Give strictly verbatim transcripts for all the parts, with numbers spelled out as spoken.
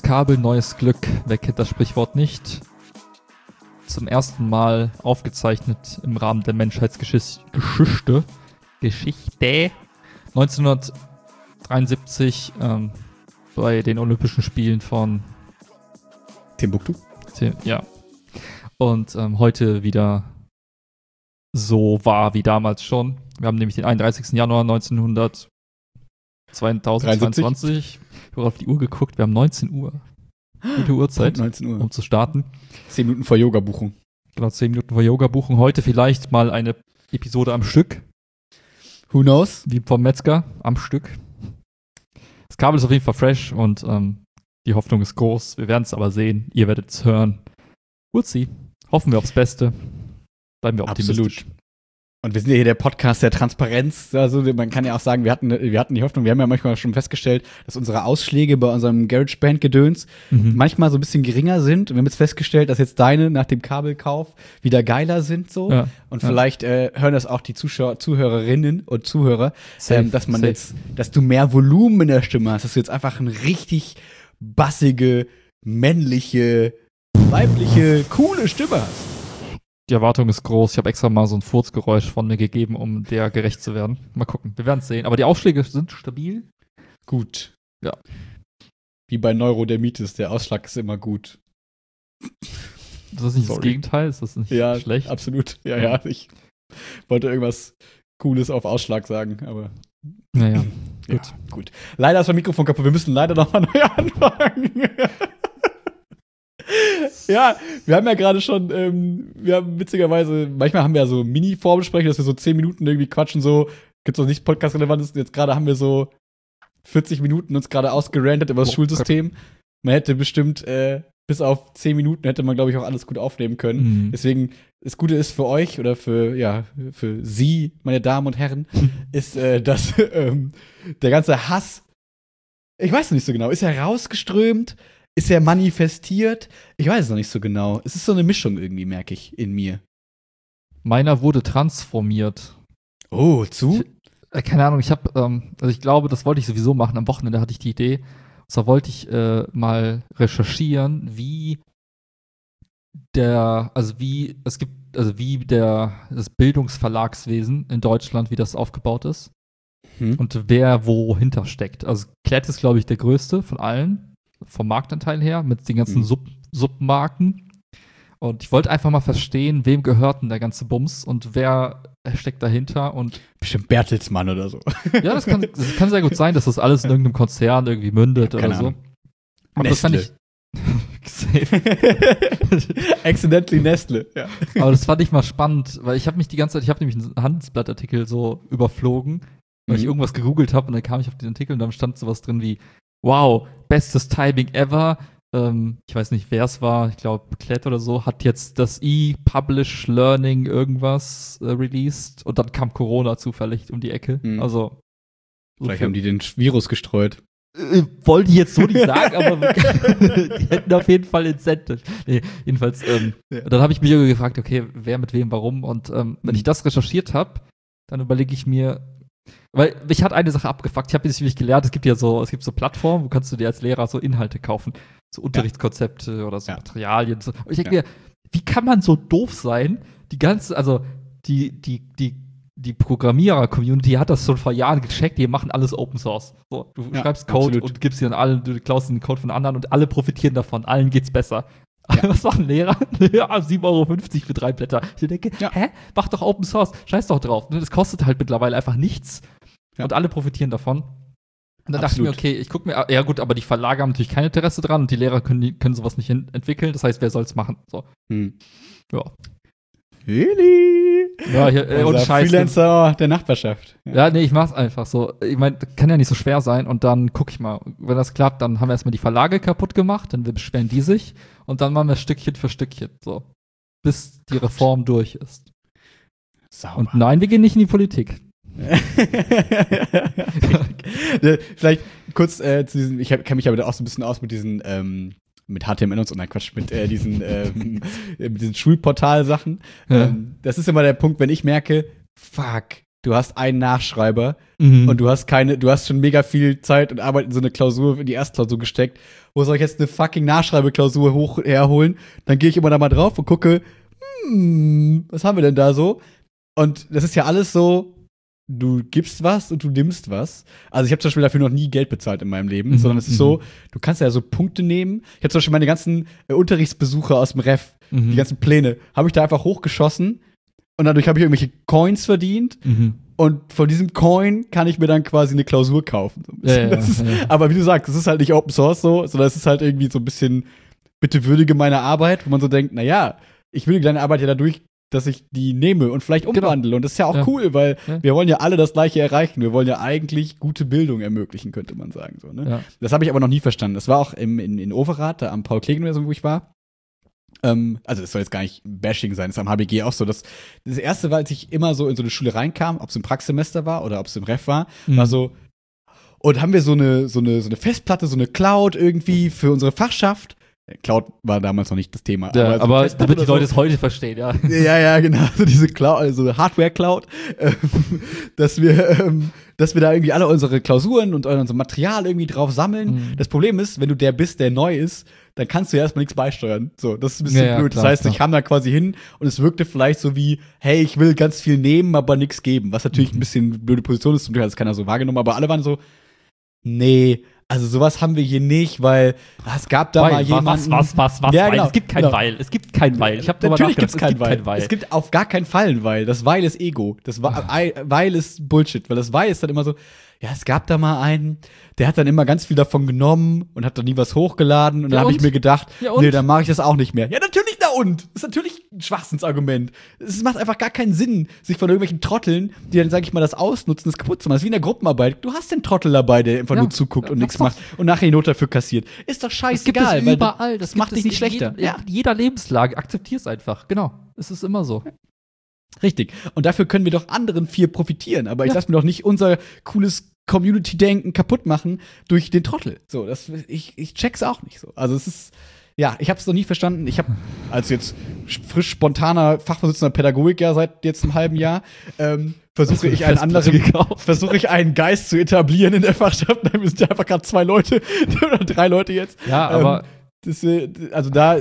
Kabel, neues Glück. Wer kennt das Sprichwort nicht? Zum ersten Mal aufgezeichnet im Rahmen der Menschheitsgeschichte. Geschichte. neunzehnhundertdreiundsiebzig ähm, bei den Olympischen Spielen von Timbuktu. Ja. Und ähm, heute wieder so war wie damals schon. Wir haben nämlich den einunddreißigsten Januar neunzehnhundertzweiundzwanzig. Ich habe auf die Uhr geguckt, wir haben neunzehn Uhr. Gute Uhrzeit, neunzehn Uhr. Um zu starten. Zehn Minuten vor Yoga-Buchung. Genau, zehn Minuten vor Yoga-Buchung. Heute vielleicht mal eine Episode am Stück. Who knows? Wie vom Metzger, am Stück. Das Kabel ist auf jeden Fall fresh und ähm, die Hoffnung ist groß. Wir werden es aber sehen. Ihr werdet es hören. Urzi. Hoffen wir aufs Beste. Bleiben wir optimistisch. Absolut. Und wir sind ja hier der Podcast der Transparenz. Also man kann ja auch sagen, wir hatten, wir hatten die Hoffnung, wir haben ja manchmal schon festgestellt, dass unsere Ausschläge bei unserem GarageBand-Gedöns mhm. manchmal so ein bisschen geringer sind. Und wir haben jetzt festgestellt, dass jetzt deine nach dem Kabelkauf wieder geiler sind so. Ja, und ja. vielleicht äh, hören das auch die Zuschauer, Zuhörerinnen und Zuhörer, safe, ähm, dass man safe. jetzt, dass du mehr Volumen in der Stimme hast, dass du jetzt einfach eine richtig bassige, männliche, weibliche, coole Stimme hast. Die Erwartung ist groß. Ich habe extra mal so ein Furzgeräusch von mir gegeben, um der gerecht zu werden. Mal gucken. Wir werden es sehen. Aber die Ausschläge sind stabil. Gut. Ja. Wie bei Neurodermitis. Der Ausschlag ist immer gut. Ist das nicht Sorry. das Gegenteil? Ist das nicht ja, schlecht? Absolut. Ja, ja. Ich wollte irgendwas Cooles auf Ausschlag sagen, aber. Naja. Gut. Ja, gut. Leider ist mein Mikrofon kaputt. Wir müssen leider nochmal neu anfangen. Ja, wir haben ja gerade schon, ähm, wir haben witzigerweise, manchmal haben wir ja so Mini-Vorbesprechungen, dass wir so zehn Minuten irgendwie quatschen, so, gibt's noch nichts Podcast-Relevantes, jetzt gerade haben wir so vierzig Minuten uns gerade ausgerantet über das oh, Schulsystem. Man hätte bestimmt, äh, bis auf zehn Minuten hätte man, glaube ich, auch alles gut aufnehmen können. Mhm. Deswegen, das Gute ist für euch oder für, ja, für Sie, meine Damen und Herren, ist, äh, dass ähm, der ganze Hass, ich weiß nicht so genau, ist er rausgeströmt? Ist er manifestiert? Ich weiß es noch nicht so genau. Es ist so eine Mischung irgendwie, merke ich, in mir. Meiner wurde transformiert. Oh, zu? Ich, äh, keine Ahnung, ich habe, ähm, also ich glaube, das wollte ich sowieso machen. Am Wochenende hatte ich die Idee. Und zwar wollte ich äh, mal recherchieren, wie der, also wie, es gibt, also wie der, das Bildungsverlagswesen in Deutschland, wie das aufgebaut ist. Hm. Und wer wo hinter steckt. Also Klett ist, glaube ich, der größte von allen. Vom Marktanteil her, mit den ganzen mhm. Sub- Submarken. Und ich wollte einfach mal verstehen, wem gehört denn der ganze Bums und wer steckt dahinter. Und bestimmt Bertelsmann oder so. Ja, das kann, das kann sehr gut sein, dass das alles in irgendeinem Konzern irgendwie mündet ja, oder so. Ahnung. Aber Nestle. das fand ich Accidentally Nestle. Ja. Aber das fand ich mal spannend, weil ich habe mich die ganze Zeit, ich habe nämlich einen Handelsblattartikel so überflogen, weil mhm. ich irgendwas gegoogelt habe und dann kam ich auf den Artikel und dann stand sowas drin wie wow, bestes Timing ever. Ähm, ich weiß nicht, wer es war. Ich glaube, Klett oder so hat jetzt das E-Publish Learning irgendwas äh, released. Und dann kam Corona zufällig um die Ecke. Mhm. Also so vielleicht haben die den Virus gestreut. Äh, wollte ich jetzt so nicht sagen, aber die hätten auf jeden Fall Incentive. Nee, jedenfalls, ähm, ja. Dann habe ich mich irgendwie gefragt, okay, wer mit wem, warum. Und ähm, wenn mhm. ich das recherchiert habe, dann überlege ich mir, weil mich hat eine Sache abgefuckt. Ich habe jetzt nämlich gelernt, es gibt ja so, es gibt so Plattformen, wo kannst du dir als Lehrer so Inhalte kaufen. So Unterrichtskonzepte ja. oder so ja. Materialien. So. Und ich denke ja. mir, wie kann man so doof sein? Die ganze, also die, die, die, die Programmierer-Community hat das schon vor Jahren gecheckt, die machen alles Open Source. So, du ja, schreibst Code absolut. Und gibst dir an allen, du klaust den Code von anderen und alle profitieren davon, allen geht's besser. Ja. Was machen Lehrer? Ja, sieben Euro fünfzig für drei Blätter. Ich denke, ja. hä? Mach doch Open Source, scheiß doch drauf. Das kostet halt mittlerweile einfach nichts. Ja. Und alle profitieren davon. Und dann Absolut. dachte ich mir, okay, ich gucke mir, ja gut, aber die Verlage haben natürlich kein Interesse dran und die Lehrer können, können sowas nicht in, entwickeln. Das heißt, wer soll's machen? So. Hm. Ja. Really? Ja, hier, äh, und Scheiße. Freelancer der Nachbarschaft. Ja. ja, nee, ich mach's einfach so. Ich meine, kann ja nicht so schwer sein und dann guck ich mal. Wenn das klappt, dann haben wir erstmal die Verlage kaputt gemacht, dann beschweren die sich und dann machen wir Stückchen für Stückchen, so. Bis die Reform Gott. durch ist. Sauber. Und nein, wir gehen nicht in die Politik. Vielleicht kurz äh, zu diesem, ich kenne mich aber auch so ein bisschen aus mit diesen, ähm, mit H T M L und so, nein, Quatsch, mit äh, diesen, ähm, mit diesen Schulportal-Sachen. Ja. Ähm, das ist immer der Punkt, wenn ich merke, fuck, du hast einen Nachschreiber mhm. und du hast keine, du hast schon mega viel Zeit und Arbeit in so eine Klausur, in die Erstklausur gesteckt. wo soll ich jetzt eine fucking Nachschreibeklausur hoch herholen? Dann gehe ich immer da mal drauf und gucke, hm, was haben wir denn da so? Und das ist ja alles so, du gibst was und du nimmst was. Also ich habe zum Beispiel dafür noch nie Geld bezahlt in meinem Leben, mhm, sondern es ist so, du kannst ja so Punkte nehmen. Ich habe zum Beispiel meine ganzen äh, Unterrichtsbesuche aus dem Ref, mhm. die ganzen Pläne, habe ich da einfach hochgeschossen und dadurch habe ich irgendwelche Coins verdient. Mhm. Und von diesem Coin kann ich mir dann quasi eine Klausur kaufen. So ein ja, ja, ist, ja. Aber wie du sagst, es ist halt nicht Open Source so, sondern es ist halt irgendwie so ein bisschen, bitte würdige meine Arbeit, wo man so denkt, na ja, ich würdige deine Arbeit ja dadurch, dass ich die nehme und vielleicht umwandle. Genau. Und das ist ja auch ja. cool, weil ja. wir wollen ja alle das Gleiche erreichen. Wir wollen ja eigentlich gute Bildung ermöglichen, könnte man sagen. So, ne? Ja. Das habe ich aber noch nie verstanden. Das war auch im, in, in Overath, da am Paul-Klee-Gymnasium, wo ich war. Ähm, also das soll jetzt gar nicht Bashing sein, das ist am H B G auch so. Das, das erste war, als ich immer so in so eine Schule reinkam, ob es im Praxissemester war oder ob es im Ref war, mhm. war so, und haben wir so eine, so, eine, so eine Festplatte, so eine Cloud irgendwie für unsere Fachschaft. Cloud war damals noch nicht das Thema. Ja, aber, aber so damit die Leute so, es heute verstehen, ja. Ja, ja, genau. So diese Cloud, also Hardware-Cloud, ähm, dass wir, ähm, dass wir da irgendwie alle unsere Klausuren und unser Material irgendwie drauf sammeln. Mhm. Das Problem ist, wenn du der bist, der neu ist, dann kannst du ja erstmal nichts beisteuern. So, das ist ein bisschen ja, blöd. Ja, klar, das heißt, klar. ich kam da quasi hin und es wirkte vielleicht so wie, hey, ich will ganz viel nehmen, aber nichts geben. Was natürlich mhm. ein bisschen blöde Position ist, zum Glück hat es keiner so wahrgenommen, aber alle waren so, nee, also sowas haben wir hier nicht, weil es gab da weil, mal jemanden. Was, was, was, was, ja, weil? genau, Es gibt kein genau. Weil. Es gibt kein Weil. Ich habe Natürlich gibt's kein es gibt Weil. kein Weil. Es gibt auf gar keinen Fall ein Weil. Das Weil ist Ego. Das Weil ist Bullshit, weil das Weil ist dann immer so, ja, es gab da mal einen, der hat dann immer ganz viel davon genommen und hat dann nie was hochgeladen und ja, dann habe ich mir gedacht, ja, nee, dann mache ich das auch nicht mehr. Ja, natürlich, na und? Das ist natürlich ein Schwachsinnsargument. Es macht einfach gar keinen Sinn, sich von irgendwelchen Trotteln, die dann, sag ich mal, das ausnutzen, das kaputt zu machen. Das ist wie in der Gruppenarbeit. Du hast den Trottel dabei, der einfach ja, nur zuguckt ja, und nichts macht und nachher die Note dafür kassiert. Ist doch scheißegal. Das gibt es überall. Das, das macht dich nicht schlechter. Je, ja. In jeder Lebenslage. Akzeptier's einfach. Genau. Es ist immer so. Richtig. Und dafür können wir doch anderen vier profitieren. Aber ich ja. lasse mir doch nicht unser cooles Community-Denken kaputt machen durch den Trottel. So, das, ich, ich check's auch nicht so. Also es ist, ja, ich habe es noch nie verstanden. Ich habe als jetzt frisch spontaner Fachvorsitzender Pädagogik ja seit jetzt einem halben Jahr ähm, versuche ich einen anderen, versuche ich einen Geist zu etablieren in der Fachschaft. Wir sind ja einfach gerade zwei Leute oder drei Leute jetzt. Ja, aber ähm, das, also da,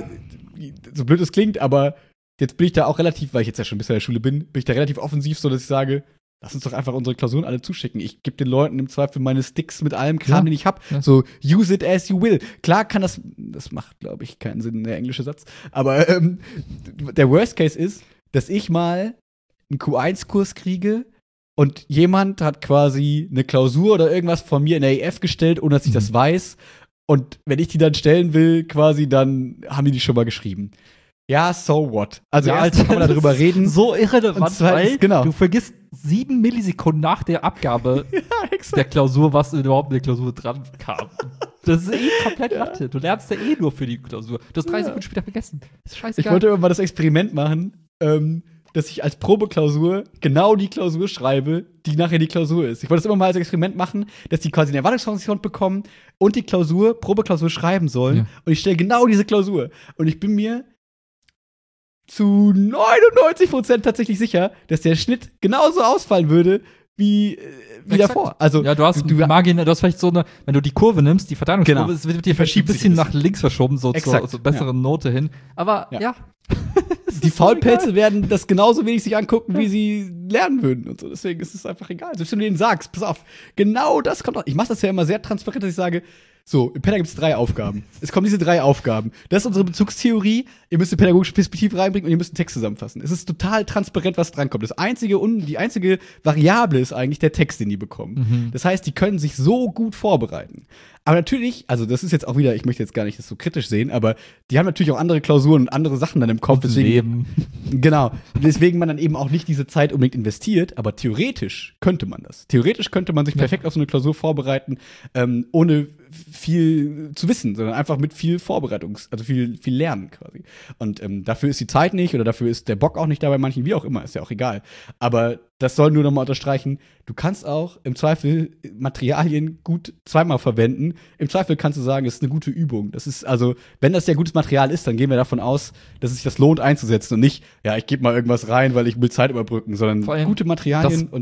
so blöd es klingt, aber jetzt bin ich da auch relativ, weil ich jetzt ja schon ein bisschen in der Schule bin, bin ich da relativ offensiv, so dass ich sage, lass uns doch einfach unsere Klausuren alle zuschicken. Ich gebe den Leuten im Zweifel meine Sticks mit allem Kram, ja. den ich hab. Ja. So, use it as you will. Klar kann das, das macht, glaube ich, keinen Sinn, der englische Satz. Aber ähm, der Worst Case ist, dass ich mal einen Q eins Kurs kriege und jemand hat quasi eine Klausur oder irgendwas von mir in der E F gestellt, ohne dass ich mhm. das weiß. Und wenn ich die dann stellen will, quasi, dann haben die die schon mal geschrieben. Ja, so what? Also ja, erstens kann man darüber reden. So irrelevant, zweitens, weil genau. du vergisst sieben Millisekunden nach der Abgabe ja, der Klausur, was überhaupt in der Klausur dran kam. Das ist eh komplett ja. Latte. Du lernst ja eh nur für die Klausur. Du hast drei ja. Sekunden später vergessen. Das ist scheißegal. Ich wollte irgendwann mal das Experiment machen, ähm, dass ich als Probeklausur genau die Klausur schreibe, die nachher die Klausur ist. Ich wollte das immer mal als Experiment machen, dass die quasi eine Erwartungshorizont bekommen und die Klausur, Probeklausur schreiben sollen. Ja. Und ich stelle genau diese Klausur. Und ich bin mir zu neunundneunzig Prozent tatsächlich sicher, dass der Schnitt genauso ausfallen würde wie, wie davor. Also, ja, du hast du, Margin, du hast vielleicht so eine, wenn du die Kurve nimmst, die Verteilungskurve, genau. es wird dir vielleicht ein bisschen nach links verschoben, so Exakt. zur, zur besseren ja. Note hin. Aber ja. ja. Die Faulpelze werden das genauso wenig sich angucken, ja. wie sie lernen würden und so. Deswegen ist es einfach egal. Selbst wenn du denen sagst, pass auf, genau das kommt auch. Ich mache das ja immer sehr transparent, dass ich sage, so, im Penner gibt es drei Aufgaben. Es kommen diese drei Aufgaben. Das ist unsere Bezugstheorie. Ihr müsst eine pädagogische Perspektive reinbringen und ihr müsst einen Text zusammenfassen. Es ist total transparent, was drankommt. Das einzige, die einzige Variable ist eigentlich der Text, den die bekommen. Mhm. Das heißt, die können sich so gut vorbereiten. Aber natürlich, also das ist jetzt auch wieder, ich möchte jetzt gar nicht das so kritisch sehen, aber die haben natürlich auch andere Klausuren und andere Sachen dann im Kopf. Deswegen, Leben. Genau. Deswegen man dann eben auch nicht diese Zeit unbedingt investiert, aber theoretisch könnte man das. Theoretisch könnte man sich ja. perfekt auf so eine Klausur vorbereiten, ähm, ohne viel zu wissen, sondern einfach mit viel Vorbereitungs-, also viel, viel Lernen quasi. Und ähm, dafür ist die Zeit nicht oder dafür ist der Bock auch nicht da bei manchen, wie auch immer, ist ja auch egal. Aber das soll nur noch mal unterstreichen, du kannst auch im Zweifel Materialien gut zweimal verwenden. Im Zweifel kannst du sagen, es ist eine gute Übung. Das ist also, wenn das ja gutes Material ist, dann gehen wir davon aus, dass es sich das lohnt einzusetzen und nicht, ja, ich gebe mal irgendwas rein, weil ich will Zeit überbrücken, sondern gute Materialien und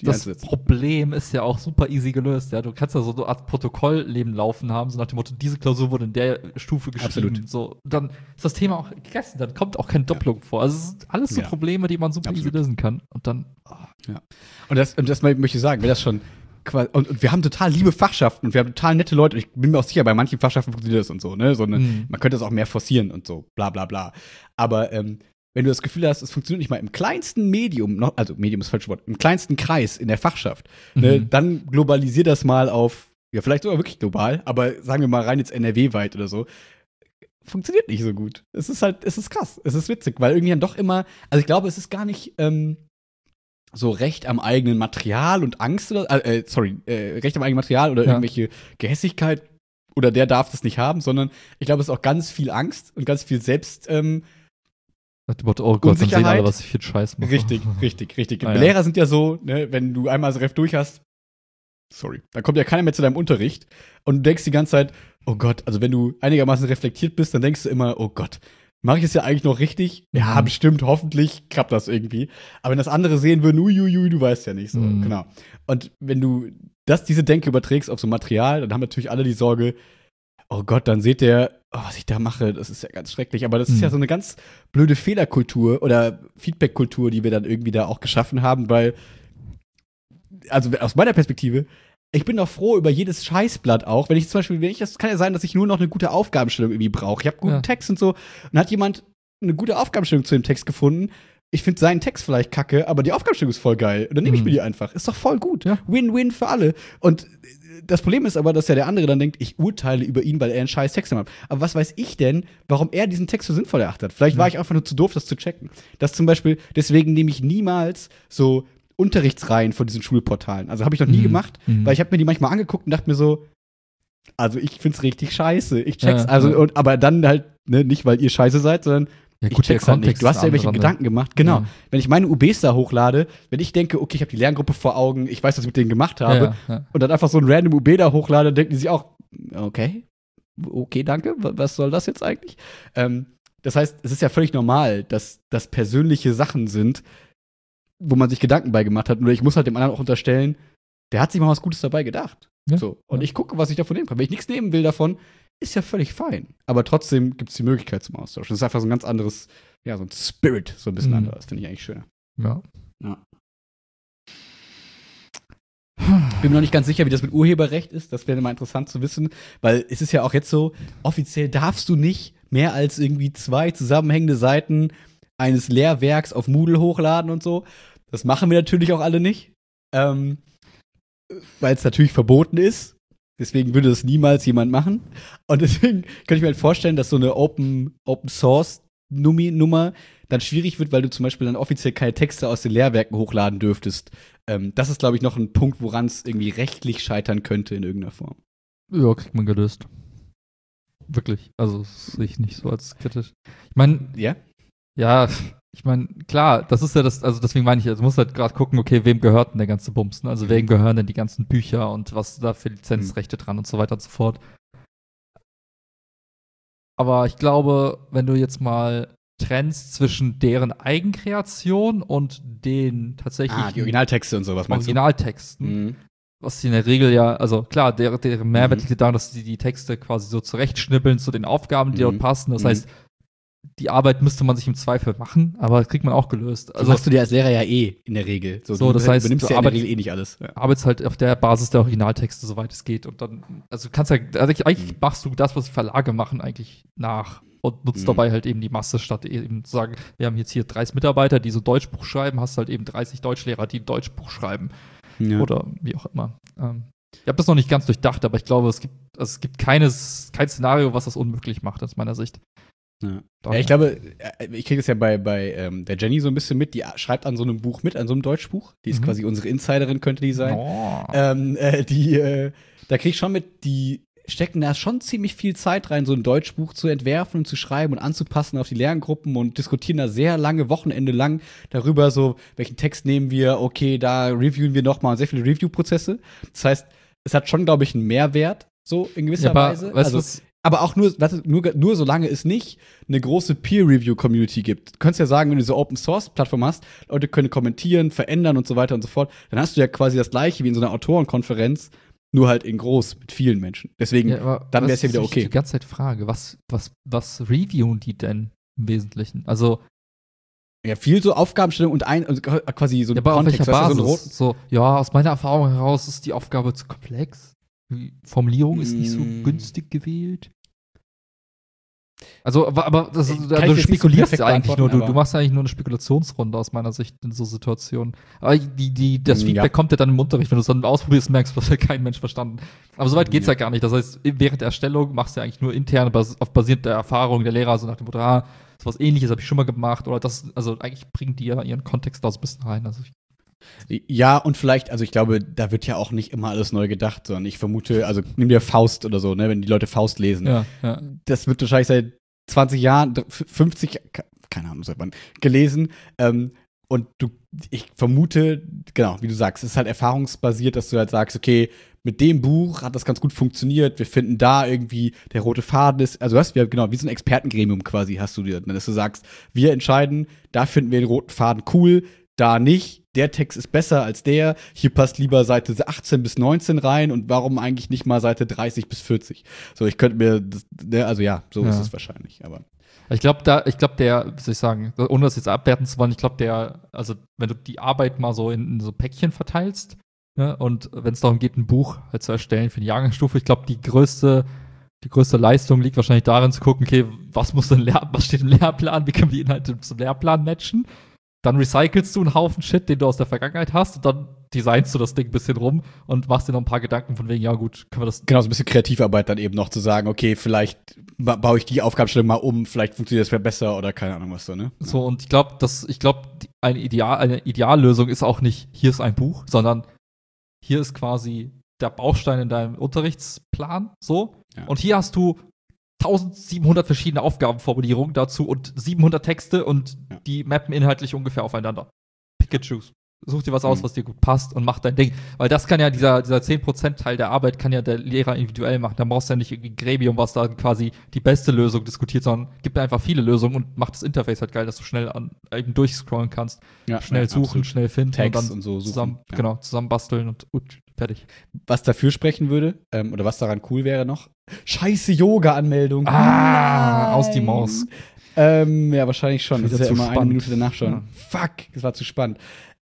die das Problem ist ja auch super easy gelöst. Ja, du kannst ja so eine Art Protokoll neben laufen haben, so nach dem Motto, diese Klausur wurde in der Stufe geschrieben. Absolut. So, dann ist das Thema auch gegessen, dann kommt auch keine Doppelung ja. vor. Also es sind alles so ja. Probleme, die man super Absolut. easy lösen kann. Und dann. Oh. Ja. Und das, und das möchte ich sagen, wenn das schon quasi, und, und wir haben total liebe Fachschaften und wir haben total nette Leute. Und ich bin mir auch sicher, bei manchen Fachschaften funktioniert das und so, ne? So eine, mhm. Man könnte das auch mehr forcieren und so, bla bla bla. Aber ähm, wenn du das Gefühl hast, es funktioniert nicht mal im kleinsten Medium, noch, also Medium ist falsches Wort, im kleinsten Kreis in der Fachschaft, mhm. ne, dann globalisier das mal auf, ja, vielleicht sogar wirklich global, aber sagen wir mal rein jetzt N R W-weit oder so. Funktioniert nicht so gut. Es ist halt, es ist krass, es ist witzig, weil irgendwie dann doch immer, also ich glaube, es ist gar nicht ähm, so Recht am eigenen Material und Angst oder, äh, sorry, äh, Recht am eigenen Material oder ja. irgendwelche Gehässigkeit oder der darf das nicht haben, sondern ich glaube, es ist auch ganz viel Angst und ganz viel Selbst, ähm, oh Gott, dann sehen alle, was ich für Scheiß mache. Richtig, richtig, richtig. Ah, ja. Lehrer sind ja so, ne, wenn du einmal das Ref durch hast, sorry, dann kommt ja keiner mehr zu deinem Unterricht und du denkst die ganze Zeit, oh Gott, also wenn du einigermaßen reflektiert bist, dann denkst du immer, oh Gott, mache ich es ja eigentlich noch richtig? Mhm. Ja, bestimmt, hoffentlich klappt das irgendwie. Aber wenn das andere sehen würden, uiuiui, du weißt ja nicht so. Mhm. Genau. Und wenn du das, diese Denke überträgst auf so Material, dann haben natürlich alle die Sorge, oh Gott, dann seht ihr, oh, was ich da mache, das ist ja ganz schrecklich. Aber das mhm. ist ja so eine ganz blöde Fehlerkultur oder Feedbackkultur, die wir dann irgendwie da auch geschaffen haben, weil, also aus meiner Perspektive, ich bin doch froh über jedes Scheißblatt auch. Wenn ich zum Beispiel, wenn ich, das kann ja sein, dass ich nur noch eine gute Aufgabenstellung irgendwie brauche. Ich habe guten ja. Text und so. Und hat jemand eine gute Aufgabenstellung zu dem Text gefunden. Ich finde seinen Text vielleicht kacke, aber die Aufgabenstellung ist voll geil. Und dann nehme ich mhm. mir die einfach. Ist doch voll gut. Ja. Win-win für alle. Und das Problem ist aber, dass ja der andere dann denkt, ich urteile über ihn, weil er einen scheiß Text hat. Aber was weiß ich denn, warum er diesen Text so sinnvoll erachtet hat? Vielleicht mhm. war ich einfach nur zu doof, das zu checken. Das zum Beispiel, deswegen nehme ich niemals so Unterrichtsreihen von diesen Schulportalen. Also habe ich noch nie mhm. gemacht, mhm. weil ich habe mir die manchmal angeguckt und dachte mir so, also ich find's richtig scheiße. Ich check's. Ja, also, ja. Und, aber dann halt, ne, nicht weil ihr scheiße seid, sondern ja, gut, ich check's halt nicht. Du hast ja irgendwelche andere. Gedanken gemacht. Genau. Ja. Wenn ich meine U Bs da hochlade, wenn ich denke, okay, ich habe die Lerngruppe vor Augen, ich weiß, was ich mit denen gemacht habe, ja, ja. und dann einfach so ein random U B da hochlade, denken die sich auch, okay, okay, danke, was soll das jetzt eigentlich? Ähm, das heißt, es ist ja völlig normal, dass das persönliche Sachen sind, wo man sich Gedanken bei gemacht hat. Nur ich muss halt dem anderen auch unterstellen, der hat sich mal was Gutes dabei gedacht. Ja. So. Und ja. ich gucke, was ich davon nehmen kann. Wenn ich nichts nehmen will davon, ist ja völlig fein. Aber trotzdem gibt es die Möglichkeit zum Austausch. Das ist einfach so ein ganz anderes, ja, so ein Spirit, so ein bisschen mhm. anderes. Das finde ich eigentlich schöner. Ja. ja. Bin mir noch nicht ganz sicher, wie das mit Urheberrecht ist. Das wäre mal interessant zu wissen. Weil es ist ja auch jetzt so, offiziell darfst du nicht mehr als irgendwie zwei zusammenhängende Seiten eines Lehrwerks auf Moodle hochladen und so. Das machen wir natürlich auch alle nicht. Ähm, weil es natürlich verboten ist. Deswegen würde das niemals jemand machen. Und deswegen könnte ich mir halt vorstellen, dass so eine Open, Open Source Nummer dann schwierig wird, weil du zum Beispiel dann offiziell keine Texte aus den Lehrwerken hochladen dürftest. Ähm, das ist, glaube ich, noch ein Punkt, woran es irgendwie rechtlich scheitern könnte in irgendeiner Form. Ja, kriegt man gelöst. Wirklich. Also, das sehe ich nicht so als kritisch. Ich meine, ja? Ja, ich meine, klar, das ist ja das, also deswegen meine ich, also muss halt gerade gucken, okay, wem gehört denn der ganze Bums, ne? Also wem gehören denn die ganzen Bücher und was da für Lizenzrechte dran und so weiter und so fort. Aber ich glaube, wenn du jetzt mal trennst zwischen deren Eigenkreation und den tatsächlichen Ah, die Originaltexte und sowas meinst du? Originaltexten, mhm. was die in der Regel ja, also klar, deren, deren Mehrwert mhm. liegt daran, dass die die Texte quasi so zurechtschnippeln zu den Aufgaben, die mhm. dort passen. Das mhm. heißt, die Arbeit müsste man sich im Zweifel machen, aber das kriegt man auch gelöst. Also, so machst du dir als Lehrer ja eh in der Regel. So, so du das heißt, übernimmst du ja in der Regel eh nicht alles. Ja. Arbeitest halt auf der Basis der Originaltexte, soweit es geht. Und dann, also du kannst ja, also eigentlich mhm. machst du das, was Verlage machen, eigentlich nach und nutzt mhm. dabei halt eben die Masse, statt eben zu sagen, wir haben jetzt hier dreißig Mitarbeiter, die so Deutschbuch schreiben, hast halt eben dreißig Deutschlehrer, die ein Deutschbuch schreiben. Ja. Oder wie auch immer. Ähm, ich habe das noch nicht ganz durchdacht, aber ich glaube, es gibt, also es gibt keines, kein Szenario, was das unmöglich macht, aus meiner Sicht. Ja. Ja, ich glaube, ich kriege das ja bei, bei ähm, der Jenny so ein bisschen mit, die schreibt an so einem Buch mit, an so einem Deutschbuch. Die ist mhm. quasi unsere Insiderin, könnte die sein. Oh. Ähm, äh, die, äh, da kriege ich schon mit, die stecken da schon ziemlich viel Zeit rein, so ein Deutschbuch zu entwerfen und zu schreiben und anzupassen auf die Lerngruppen und diskutieren da sehr lange, Wochenende lang darüber, so, welchen Text nehmen wir, okay, da reviewen wir nochmal, sehr viele Review-Prozesse. Das heißt, es hat schon, glaube ich, einen Mehrwert, so in gewisser ja, aber, Weise. Weißt also, was? Aber auch nur, warte, nur, nur solange es nicht eine große Peer-Review-Community gibt. Du könntest ja sagen, wenn du so Open-Source-Plattform hast, Leute können kommentieren, verändern und so weiter und so fort, dann hast du ja quasi das Gleiche wie in so einer Autorenkonferenz, nur halt in groß mit vielen Menschen. Deswegen, Ja, dann wäre es ja wieder Ich okay. die ganze Zeit frage, was, was, was reviewen die denn im Wesentlichen? Also, Ja, viel so Aufgabenstellung und ein, also quasi so ja, ein aber auf welcher weißt du, Basis? so, ein roten- So, ja, aus meiner Erfahrung heraus ist die Aufgabe zu komplex. Die Formulierung ist nicht so Mm. günstig gewählt. Also, aber, aber das, Kann ich du jetzt nicht so spekulierst perfekt ja eigentlich nur, beantworten, du, du aber- machst ja eigentlich nur eine Spekulationsrunde aus meiner Sicht in so Situationen. Aber die, die, das Mm, Feedback ja. kommt ja dann im Unterricht, wenn du es dann ausprobierst, merkst du, das hat kein Mensch verstanden. Aber soweit geht's ja. Ja. gar nicht. Das heißt, während der Erstellung machst du ja eigentlich nur intern, bas auf basierend der Erfahrung der Lehrer, so nach dem Motto, ah, sowas ähnliches habe ich schon mal gemacht, oder das, also eigentlich bringen die ja ihren Kontext da so ein bisschen rein. Also ich, Ja, und vielleicht, also ich glaube, da wird ja auch nicht immer alles neu gedacht, sondern ich vermute, also nimm dir Faust oder so, ne, wenn die Leute Faust lesen. ja, ja. Das wird wahrscheinlich seit zwanzig Jahren, fünfzig, keine Ahnung, seit wann, gelesen. Ähm, und du, ich vermute, genau, wie du sagst, es ist halt erfahrungsbasiert, dass du halt sagst, okay, mit dem Buch hat das ganz gut funktioniert, wir finden da irgendwie, der rote Faden ist, also was, wir, genau, wie so ein Expertengremium quasi hast du dir, dass du sagst, wir entscheiden, da finden wir den roten Faden cool, da nicht, der Text ist besser als der, hier passt lieber Seite achtzehn bis neunzehn rein und warum eigentlich nicht mal Seite dreißig bis vierzig? So, ich könnte mir, das, ne, also ja, so Ja. ist es wahrscheinlich, aber. Ich glaube, da, ich glaube, der, wie soll ich sagen, ohne das jetzt abwerten zu wollen, ich glaube, der, also wenn du die Arbeit mal so in, in so Päckchen verteilst, ne, und wenn es darum geht, ein Buch halt zu erstellen für die Jahrgangsstufe, ich glaube, die größte, die größte Leistung liegt wahrscheinlich darin zu gucken, okay, was muss denn Lehr was steht im Lehrplan, wie können wir die Inhalte zum Lehrplan matchen? Dann recycelst du einen Haufen Shit, den du aus der Vergangenheit hast, und dann designst du das Ding ein bisschen rum und machst dir noch ein paar Gedanken von wegen, ja gut, können wir das. Genau, so ein bisschen Kreativarbeit dann eben noch zu sagen, okay, vielleicht ba baue ich die Aufgabenstellung mal um, vielleicht funktioniert das besser oder keine Ahnung was so, ne? So, und ich glaube, dass, ich glaube, eine, Ideal, eine Ideallösung ist auch nicht, hier ist ein Buch, sondern hier ist quasi der Baustein in deinem Unterrichtsplan, so. Ja. Und hier hast du eintausendsiebenhundert verschiedene Aufgabenformulierungen dazu und siebenhundert Texte und Ja. die mappen inhaltlich ungefähr aufeinander. Pick and choose. Such dir was aus, Mhm. was dir gut passt und mach dein Ding. Weil das kann ja, dieser, dieser zehn Prozent Teil der Arbeit kann ja der Lehrer individuell machen. Da brauchst du ja nicht irgendwie ein Gremium, was da quasi die beste Lösung diskutiert, sondern gib mir einfach viele Lösungen und mach das Interface halt geil, dass du schnell an, eben durchscrollen kannst. Ja, Schnell ja, suchen, absolut. schnell finden Text und dann und so suchen, zusammen, ja. genau, zusammenbasteln und gut, fertig. Was dafür sprechen würde, ähm, oder was daran cool wäre noch, scheiße Yoga-Anmeldung. Ah, Nein. aus die Maus. Ähm, ja, wahrscheinlich schon. Schon Das ist wieder ja zu immer eine spannend. Minute danach schon. Ja. Fuck, das war zu spannend.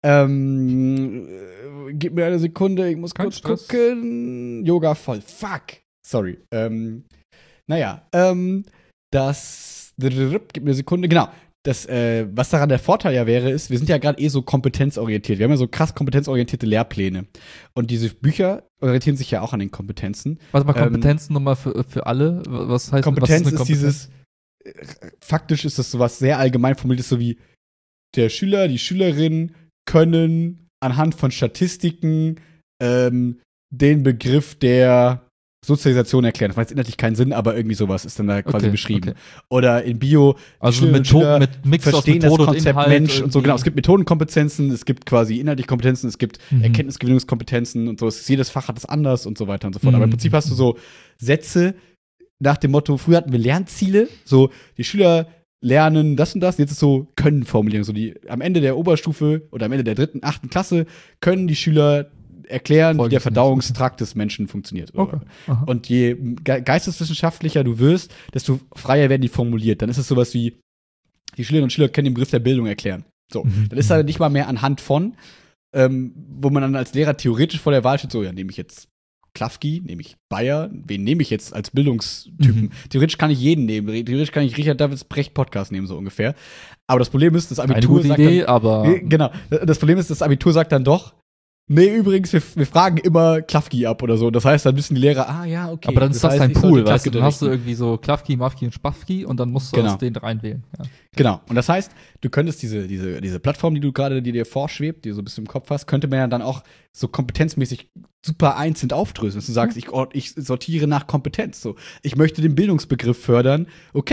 Ähm, äh, gib mir eine Sekunde, ich muss Kein kurz Stress. gucken. Yoga voll. Fuck. Sorry. Ähm, naja, ähm, das. Gib mir eine Sekunde. Genau. Das, äh, was daran der Vorteil ja wäre, ist, wir sind ja gerade eh so kompetenzorientiert. Wir haben ja so krass kompetenzorientierte Lehrpläne. Und diese Bücher orientieren sich ja auch an den Kompetenzen. Warte mal, Ähm, Kompetenzen nochmal für, für alle. Was heißt Kompetenz was ist, eine dieses, äh, faktisch ist das sowas sehr allgemein formuliert, so wie der Schüler, die Schülerin können anhand von Statistiken ähm, den Begriff der Sozialisation erklären. Das macht jetzt inhaltlich keinen Sinn, aber irgendwie sowas ist dann da quasi Okay, beschrieben. okay. Oder in Bio, die Also Schülerinnen und Methoden Schüler mit Mix aus verstehen Methode das und Konzept Inhalt Mensch und so. irgendwie. Genau, es gibt Methodenkompetenzen, es gibt quasi inhaltliche Kompetenzen, es gibt Mhm. Erkenntnisgewinnungskompetenzen und so. Es ist, jedes Fach hat das anders und so weiter und so fort. Mhm. Aber im Prinzip hast du so Sätze nach dem Motto, früher hatten wir Lernziele, so die Schüler lernen das und das, jetzt ist so Können-Formulierung, so die am Ende der Oberstufe oder am Ende der dritten, achten Klasse können die Schüler erklären, wie der Folgendes. Verdauungstrakt des Menschen funktioniert. Okay. Aha. Und je ge geisteswissenschaftlicher du wirst, desto freier werden die formuliert. Dann ist es sowas wie, die Schülerinnen und Schüler können den Begriff der Bildung erklären. So, Mhm. dann ist da nicht mal mehr anhand von, ähm, wo man dann als Lehrer theoretisch vor der Wahl steht, so, ja, nehme ich jetzt Klafki, nehme ich Bayer, wen nehme ich jetzt als Bildungstypen? Mhm. Theoretisch kann ich jeden nehmen, theoretisch kann ich Richard Davids Brecht Podcast nehmen, so ungefähr. Aber das Problem ist, das Eine Abitur gute sagt Idee, dann, aber genau, das Problem ist, das Abitur sagt dann doch, nee, übrigens, wir, wir fragen immer Klafki ab oder so. Das heißt, dann wissen die Lehrer, ah ja, okay. aber dann ist das, heißt, dein ich sollte Pool, weißt Klafki du, dann hast du unterrichten. irgendwie so Klafki, Mafki und Spafki und dann musst du Genau. aus denen reinwählen. Ja. Genau. Und das heißt, du könntest diese, diese, diese Plattform, die du gerade, die dir vorschwebt, die du so ein bisschen im Kopf hast, könnte man ja dann auch so kompetenzmäßig super einzeln aufdröseln. Dass du sagst, ich, or- ich sortiere nach Kompetenz. So, ich möchte den Bildungsbegriff fördern. Okay.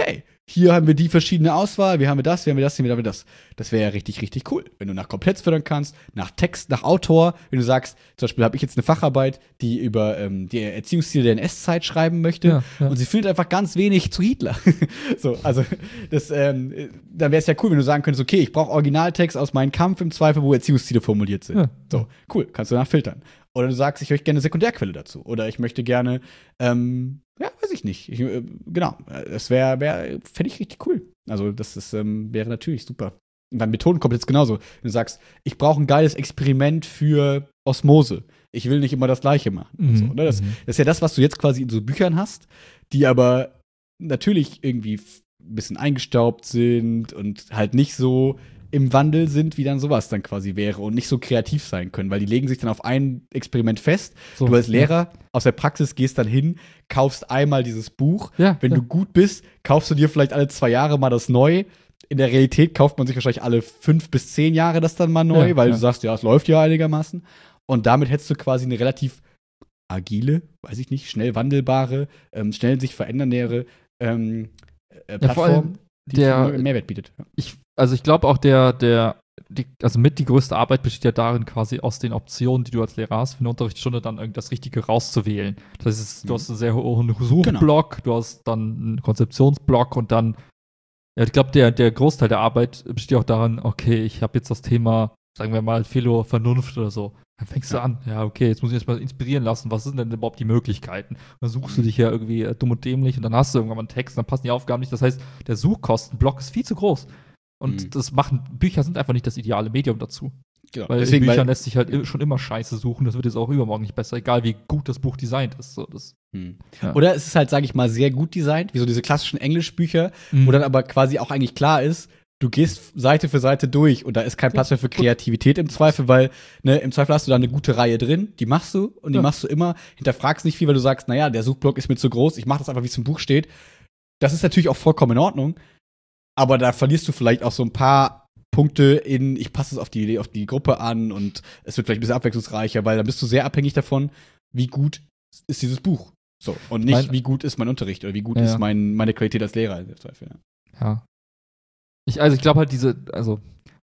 hier haben wir die verschiedene Auswahl, wir haben das, wir haben das, wir haben das. Das wäre ja richtig, richtig cool, wenn du nach Kompletts filtern kannst, nach Text, nach Autor, wenn du sagst, zum Beispiel habe ich jetzt eine Facharbeit, die über ähm, die Erziehungsziele der N S-Zeit schreiben möchte Ja, ja. und sie findet einfach ganz wenig zu Hitler. so, also das, ähm, dann wäre es ja cool, wenn du sagen könntest, okay, ich brauche Originaltext aus meinem Kampf im Zweifel, wo Erziehungsziele formuliert sind. Ja. So, cool, kannst du nachfiltern. Oder du sagst, ich möchte gerne eine Sekundärquelle dazu. Oder ich möchte gerne, ähm, ja, weiß ich nicht. Ich, äh, genau, das wäre, wär, fände ich richtig cool. Also, das ist, ähm, wäre natürlich super. Und beim Methoden kommt jetzt genauso. Wenn du sagst, ich brauche ein geiles Experiment für Osmose. Ich will nicht immer das Gleiche machen. Mhm. So, ne? das, Mhm. das ist ja das, was du jetzt quasi in so Büchern hast, die aber natürlich irgendwie ein bisschen eingestaubt sind und halt nicht so im Wandel sind, wie dann sowas dann quasi wäre und nicht so kreativ sein können, weil die legen sich dann auf ein Experiment fest. So, du als ja. Lehrer aus der Praxis gehst dann hin, kaufst einmal dieses Buch. Ja, Wenn ja. du gut bist, kaufst du dir vielleicht alle zwei Jahre mal das neu. In der Realität kauft man sich wahrscheinlich alle fünf bis zehn Jahre das dann mal neu, Ja, weil ja. du sagst, ja, es läuft ja einigermaßen. Und damit hättest du quasi eine relativ agile, weiß ich nicht, schnell wandelbare, ähm, schnell sich verändernde ähm, äh, Ja, vor allem Plattform, die der- viel Mehrwert bietet. Ja. Ich, also ich glaube auch, der, der, die, also mit die größte Arbeit besteht ja darin, quasi aus den Optionen, die du als Lehrer hast, für eine Unterrichtsstunde dann irgend das Richtige rauszuwählen. Das heißt, du Mhm. hast einen sehr hohen Suchblock, du hast dann einen Konzeptionsblock und dann, ja, ich glaube, der, der Großteil der Arbeit besteht ja auch daran, okay, ich habe jetzt das Thema, sagen wir mal, Philo, Vernunft oder so. Dann fängst Ja. du an, ja, okay, jetzt muss ich erstmal inspirieren lassen, was sind denn überhaupt die Möglichkeiten? Und dann suchst du Mhm. dich ja irgendwie äh, dumm und dämlich und dann hast du irgendwann mal einen Text, dann passen die Aufgaben nicht. Das heißt, der Suchkostenblock ist viel zu groß. Und Mhm. das machen, Bücher sind einfach nicht das ideale Medium dazu. Genau. Weil Deswegen, in Büchern weil, lässt sich halt i- schon immer Scheiße suchen, das wird jetzt auch übermorgen nicht besser, egal wie gut das Buch designt ist. So, das, Hm. Ja. Oder es ist halt, sage ich mal, sehr gut designt, wie so diese klassischen Englischbücher, Mhm. wo dann aber quasi auch eigentlich klar ist, du gehst Seite für Seite durch und da ist kein Platz mehr für Kreativität im Zweifel, weil ne, im Zweifel hast du da eine gute Reihe drin, die machst du und die Ja. machst du immer, hinterfragst nicht viel, weil du sagst, naja, der Suchblock ist mir zu groß, ich mach das einfach, wie es im Buch steht. Das ist natürlich auch vollkommen in Ordnung, aber da verlierst du vielleicht auch so ein paar Punkte in, ich passe es auf die, auf die Gruppe an und es wird vielleicht ein bisschen abwechslungsreicher, weil dann bist du sehr abhängig davon, wie gut ist dieses Buch. So, und nicht, Mein- wie gut ist mein Unterricht oder wie gut Ja, ist ja. mein, meine Qualität als Lehrer im Zweifel. Ja. Ja. Ich, also ich glaube halt diese, also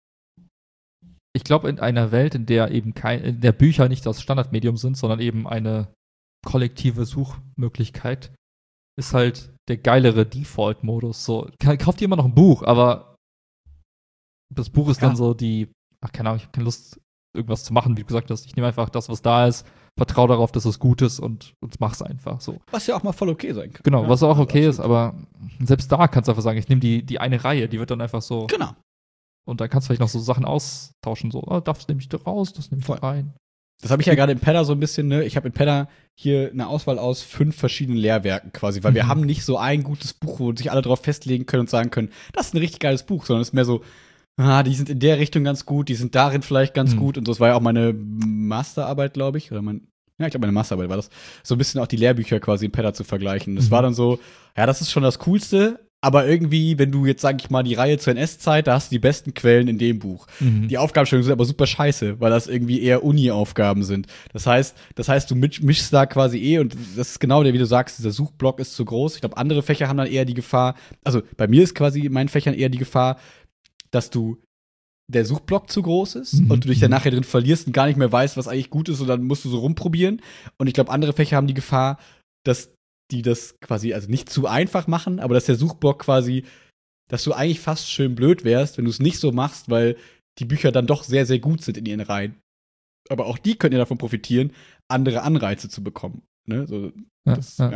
ich glaube in einer Welt, in der eben kein, in der Bücher nicht das Standardmedium sind, sondern eben eine kollektive Suchmöglichkeit, ist halt der geilere Default-Modus. So, Ka- kauft ihr immer noch ein Buch, aber das Buch ist Ja. dann so die, ach keine Ahnung, ich habe keine Lust, irgendwas zu machen, wie du gesagt hast. Ich nehme einfach das, was da ist, vertraue darauf, dass es gut ist und, und mach's einfach so. Was ja auch mal voll okay sein kann. Genau, ja, was auch also okay ist, absolut. aber selbst da kannst du einfach sagen, ich nehme die, die eine Reihe, die wird dann einfach so. Genau. Und dann kannst du vielleicht noch so Sachen austauschen, so, oh, das nehme ich da raus, das nehme ich da Voll. rein. Das habe ich ja gerade in Pedda so ein bisschen, ne? Ich habe in Pedda hier eine Auswahl aus fünf verschiedenen Lehrwerken quasi, weil wir Mhm. haben nicht so ein gutes Buch, wo sich alle drauf festlegen können und sagen können, das ist ein richtig geiles Buch, sondern es ist mehr so, ah, die sind in der Richtung ganz gut, die sind darin vielleicht ganz Mhm. gut und das war ja auch meine Masterarbeit, glaube ich, oder mein, ja, ich glaube meine Masterarbeit war das, so ein bisschen auch die Lehrbücher quasi in Pedda zu vergleichen. Das Mhm. war dann so, ja, das ist schon das Coolste, aber irgendwie, wenn du jetzt, sag ich mal, die Reihe zur N S-Zeit, da hast du die besten Quellen in dem Buch. Mhm. Die Aufgabenstellungen sind aber super scheiße, weil das irgendwie eher Uni-Aufgaben sind. Das heißt, das heißt, du misch, mischst da quasi eh und das ist genau der, wie du sagst, dieser Suchblock ist zu groß. Ich glaube, andere Fächer haben dann eher die Gefahr, also bei mir ist quasi in meinen Fächern eher die Gefahr, dass du der Suchblock zu groß ist Mhm. und du dich dann nachher drin verlierst und gar nicht mehr weißt, was eigentlich gut ist und dann musst du so rumprobieren. Und ich glaube, andere Fächer haben die Gefahr, dass die das quasi, also nicht zu einfach machen, aber dass der Suchblock quasi, dass du eigentlich fast schön blöd wärst, wenn du es nicht so machst, weil die Bücher dann doch sehr, sehr gut sind in ihren Reihen. Aber auch die können ja davon profitieren, andere Anreize zu bekommen. Ne? So, Ja, das, ja. ja.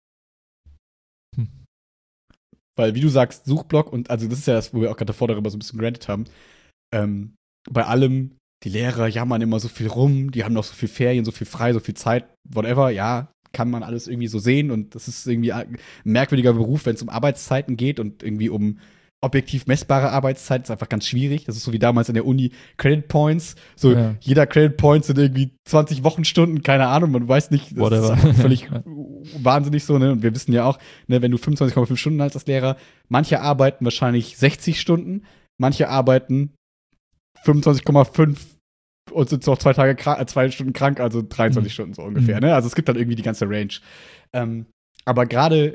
Hm. Weil, wie du sagst, Suchblock und, also das ist ja das, wo wir auch gerade davor darüber so ein bisschen granted haben, ähm, bei allem, die Lehrer jammern immer so viel rum, die haben noch so viel Ferien, so viel frei, so viel Zeit, whatever, ja, kann man alles irgendwie so sehen und das ist irgendwie ein merkwürdiger Beruf, wenn es um Arbeitszeiten geht und irgendwie um objektiv messbare Arbeitszeit, ist einfach ganz schwierig. Das ist so wie damals in der Uni Credit Points. So, Ja. jeder Credit Point sind irgendwie zwanzig Wochenstunden, keine Ahnung, man weiß nicht, das Whatever. ist einfach völlig Ja. wahnsinnig so, ne? Und wir wissen ja auch, ne, wenn du fünfundzwanzig Komma fünf Stunden hast als Lehrer, manche arbeiten wahrscheinlich sechzig Stunden, manche arbeiten fünfundzwanzig Komma fünf und sind noch zwei Tage krank, äh, zwei Stunden krank, also dreiundzwanzig Mhm. Stunden so ungefähr, Mhm. ne? Also es gibt dann irgendwie die ganze Range. Ähm, aber gerade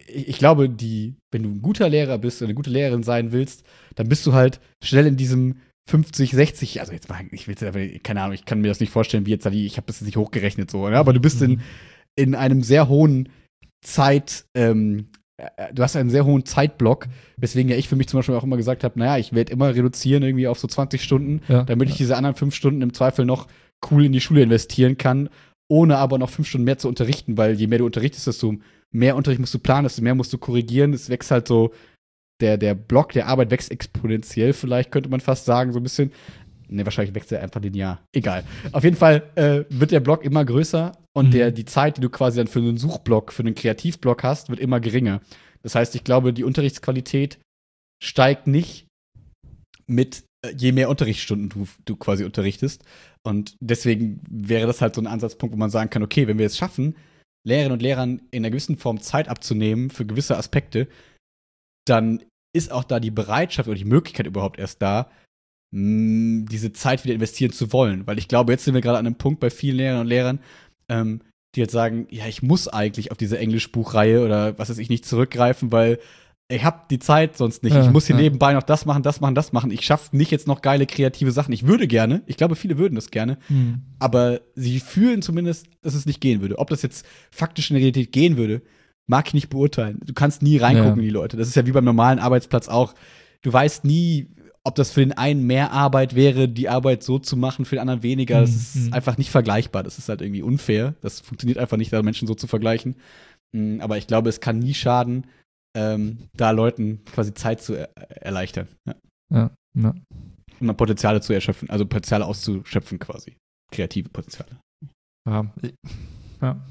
ich, ich glaube, die, wenn du ein guter Lehrer bist oder eine gute Lehrerin sein willst, dann bist du halt schnell in diesem fünfzig, sechzig, also jetzt mal, ich will aber, keine Ahnung, ich kann mir das nicht vorstellen, wie jetzt da die, ich habe das jetzt nicht hochgerechnet so, ne? Aber du bist in, in einem sehr hohen Zeit, ähm, du hast einen sehr hohen Zeitblock, weswegen ja ich für mich zum Beispiel auch immer gesagt habe, naja, ich werde immer reduzieren irgendwie auf so zwanzig Stunden, Ja, damit ich ja. diese anderen fünf Stunden im Zweifel noch cool in die Schule investieren kann, ohne aber noch fünf Stunden mehr zu unterrichten, weil je mehr du unterrichtest, desto mehr Unterricht musst du planen, desto mehr musst du korrigieren. Es wächst halt so, der, der Block der Arbeit wächst exponentiell, vielleicht könnte man fast sagen, so ein bisschen. Ne, wahrscheinlich wächst er einfach linear. Egal. Auf jeden Fall äh, wird der Block immer größer und Mhm. der, die Zeit, die du quasi dann für einen Suchblock, für einen Kreativblock hast, wird immer geringer. Das heißt, ich glaube, die Unterrichtsqualität steigt nicht mit äh, je mehr Unterrichtsstunden du, du quasi unterrichtest. Und deswegen wäre das halt so ein Ansatzpunkt, wo man sagen kann, okay, wenn wir es schaffen, Lehrerinnen und Lehrern in einer gewissen Form Zeit abzunehmen für gewisse Aspekte, dann ist auch da die Bereitschaft oder die Möglichkeit überhaupt erst da, mh, diese Zeit wieder investieren zu wollen. Weil ich glaube, jetzt sind wir gerade an einem Punkt bei vielen Lehrerinnen und Lehrern, ähm, die jetzt sagen, ja, ich muss eigentlich auf diese Englischbuchreihe oder was weiß ich nicht zurückgreifen, weil ich habe die Zeit sonst nicht. Ja, ich muss hier ja. nebenbei noch das machen, das machen, das machen. Ich schaffe nicht jetzt noch geile kreative Sachen. Ich würde gerne, ich glaube, viele würden das gerne, Mhm. aber sie fühlen zumindest, dass es nicht gehen würde. Ob das jetzt faktisch in der Realität gehen würde, mag ich nicht beurteilen. Du kannst nie reingucken Ja. in die Leute. Das ist ja wie beim normalen Arbeitsplatz auch. Du weißt nie, ob das für den einen mehr Arbeit wäre, die Arbeit so zu machen, für den anderen weniger. Das ist Mhm. einfach nicht vergleichbar. Das ist halt irgendwie unfair. Das funktioniert einfach nicht, da Menschen so zu vergleichen. Mm, Aber ich glaube, es kann nie schaden, ähm, da Leuten quasi Zeit zu er erleichtern. Ja. Ja, ja. Um dann Potenziale zu erschöpfen, also Potenziale auszuschöpfen quasi. Kreative Potenziale. Ja. Ja.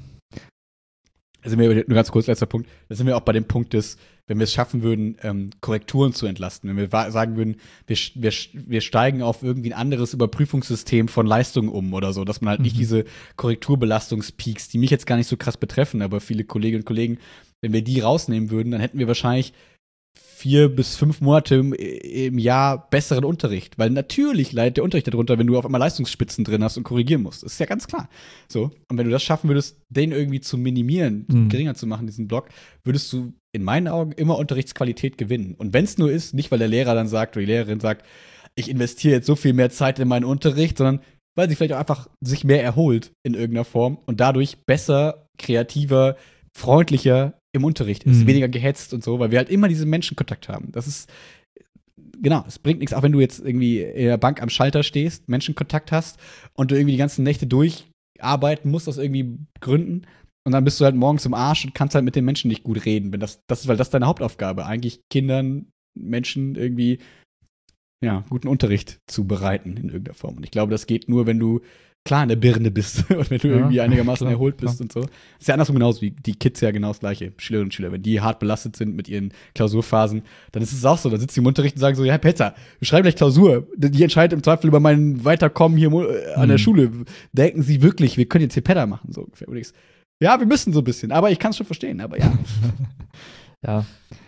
Da sind wir, nur ganz kurz, letzter Punkt, da sind wir auch bei dem Punkt des, wenn wir es schaffen würden, ähm, Korrekturen zu entlasten, wenn wir wa- sagen würden, wir, wir, wir steigen auf irgendwie ein anderes Überprüfungssystem von Leistungen um oder so, dass man halt nicht Mhm. diese Korrekturbelastungspeaks, die mich jetzt gar nicht so krass betreffen, aber viele Kolleginnen und Kollegen, wenn wir die rausnehmen würden, dann hätten wir wahrscheinlich vier bis fünf Monate im, im Jahr besseren Unterricht. Weil natürlich leidet der Unterricht darunter, wenn du auf einmal Leistungsspitzen drin hast und korrigieren musst. Das ist ja ganz klar. So. Und wenn du das schaffen würdest, den irgendwie zu minimieren, Mhm. geringer zu machen, diesen Block, würdest du in meinen Augen immer Unterrichtsqualität gewinnen. Und wenn es nur ist, nicht weil der Lehrer dann sagt oder die Lehrerin sagt, ich investiere jetzt so viel mehr Zeit in meinen Unterricht, sondern weil sie vielleicht auch einfach sich mehr erholt in irgendeiner Form und dadurch besser, kreativer, freundlicher im Unterricht ist, Mhm. weniger gehetzt und so, weil wir halt immer diesen Menschenkontakt haben. Das ist, genau, es bringt nichts, auch wenn du jetzt irgendwie in der Bank am Schalter stehst, Menschenkontakt hast und du irgendwie die ganzen Nächte durcharbeiten musst aus irgendwie Gründen und dann bist du halt morgens im Arsch und kannst halt mit den Menschen nicht gut reden. Wenn das, das ist, weil das ist deine Hauptaufgabe, eigentlich Kindern, Menschen irgendwie, ja, guten Unterricht zu bereiten in irgendeiner Form. Und ich glaube, das geht nur, wenn du klar in der Birne bist und wenn du Ja, irgendwie einigermaßen klar, erholt bist klar. und so. Ist ja andersrum genauso, wie die Kids ja genau das Gleiche, Schülerinnen und Schüler. Wenn die hart belastet sind mit ihren Klausurphasen, dann ist es auch so, dann sitzen die im Unterricht und sagen so, ja, Herr Petzer, wir schreiben gleich Klausur. Die entscheidet im Zweifel über mein Weiterkommen hier äh, an der Mhm. Schule. Denken Sie wirklich, wir können jetzt hier Pedder machen, so ungefähr. Und ich so, ja, wir müssen so ein bisschen, aber ich kann es schon verstehen, aber ja. Ja.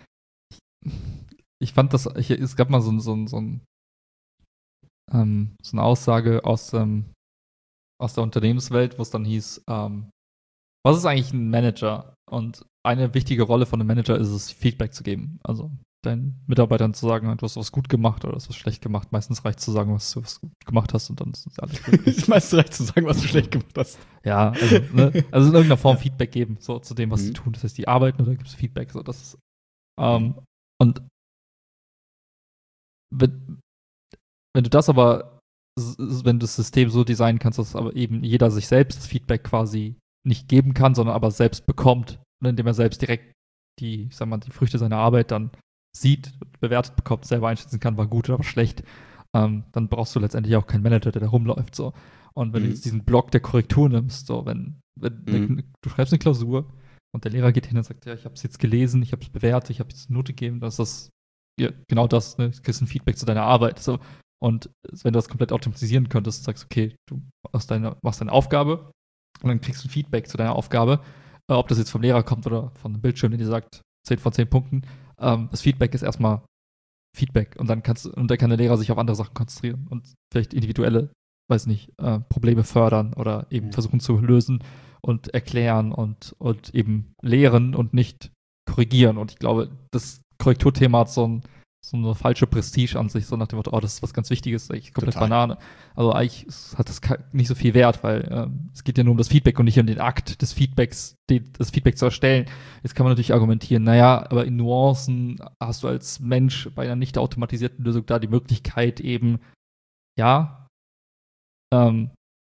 Ich fand das, ich, es gab mal so, so, so, ein, ähm, so eine Aussage aus, ähm, aus der Unternehmenswelt, wo es dann hieß, ähm, was ist eigentlich ein Manager? Und eine wichtige Rolle von einem Manager ist es, Feedback zu geben. Also deinen Mitarbeitern zu sagen, du hast was gut gemacht oder du hast was schlecht gemacht. Meistens reicht zu sagen, was du was gut gemacht hast und dann ist alles gut. Es ist meistens recht zu sagen, was du schlecht gemacht hast. Ja, also, ne? also in irgendeiner Form Feedback geben, so zu dem, was Mhm. sie tun. Das heißt, die arbeiten oder gibt es Feedback. So, das ist, ähm, und wenn, wenn du das aber, s- s- wenn du das System so designen kannst, dass aber eben jeder sich selbst das Feedback quasi nicht geben kann, sondern aber selbst bekommt, ne, indem er selbst direkt die, ich sag mal, die Früchte seiner Arbeit dann sieht, bewertet bekommt, selber einschätzen kann, war gut oder war schlecht, ähm, dann brauchst du letztendlich auch keinen Manager, der da rumläuft. So. Und wenn Mhm. du jetzt diesen Block der Korrektur nimmst, so, wenn, wenn Mhm. ne, du schreibst eine Klausur und der Lehrer geht hin und sagt, ja, ich habe es jetzt gelesen, ich habe es bewertet, ich habe jetzt eine Note gegeben, das ist das, ja, genau das, ne? Du kriegst ein Feedback zu deiner Arbeit. So. Und wenn du das komplett automatisieren könntest, sagst, okay, du machst deine, machst deine Aufgabe und dann kriegst du ein Feedback zu deiner Aufgabe, äh, ob das jetzt vom Lehrer kommt oder von einem Bildschirm, der dir sagt, zehn von zehn Punkten. Ähm, das Feedback ist erstmal Feedback und dann kannst und dann kann der Lehrer sich auf andere Sachen konzentrieren und vielleicht individuelle, weiß nicht, äh, Probleme fördern oder eben Mhm. versuchen zu lösen und erklären und, und eben lehren und nicht korrigieren. Und ich glaube, das Korrekturthema hat so, ein, so eine falsche Prestige an sich, so nach dem Motto, oh, das ist was ganz Wichtiges, eigentlich komplett Total. Banane. Also eigentlich hat das nicht so viel Wert, weil ähm, es geht ja nur um das Feedback und nicht um den Akt des Feedbacks, die, das Feedback zu erstellen. Jetzt kann man natürlich argumentieren, naja, aber in Nuancen hast du als Mensch bei einer nicht automatisierten Lösung da die Möglichkeit eben, ja, ähm,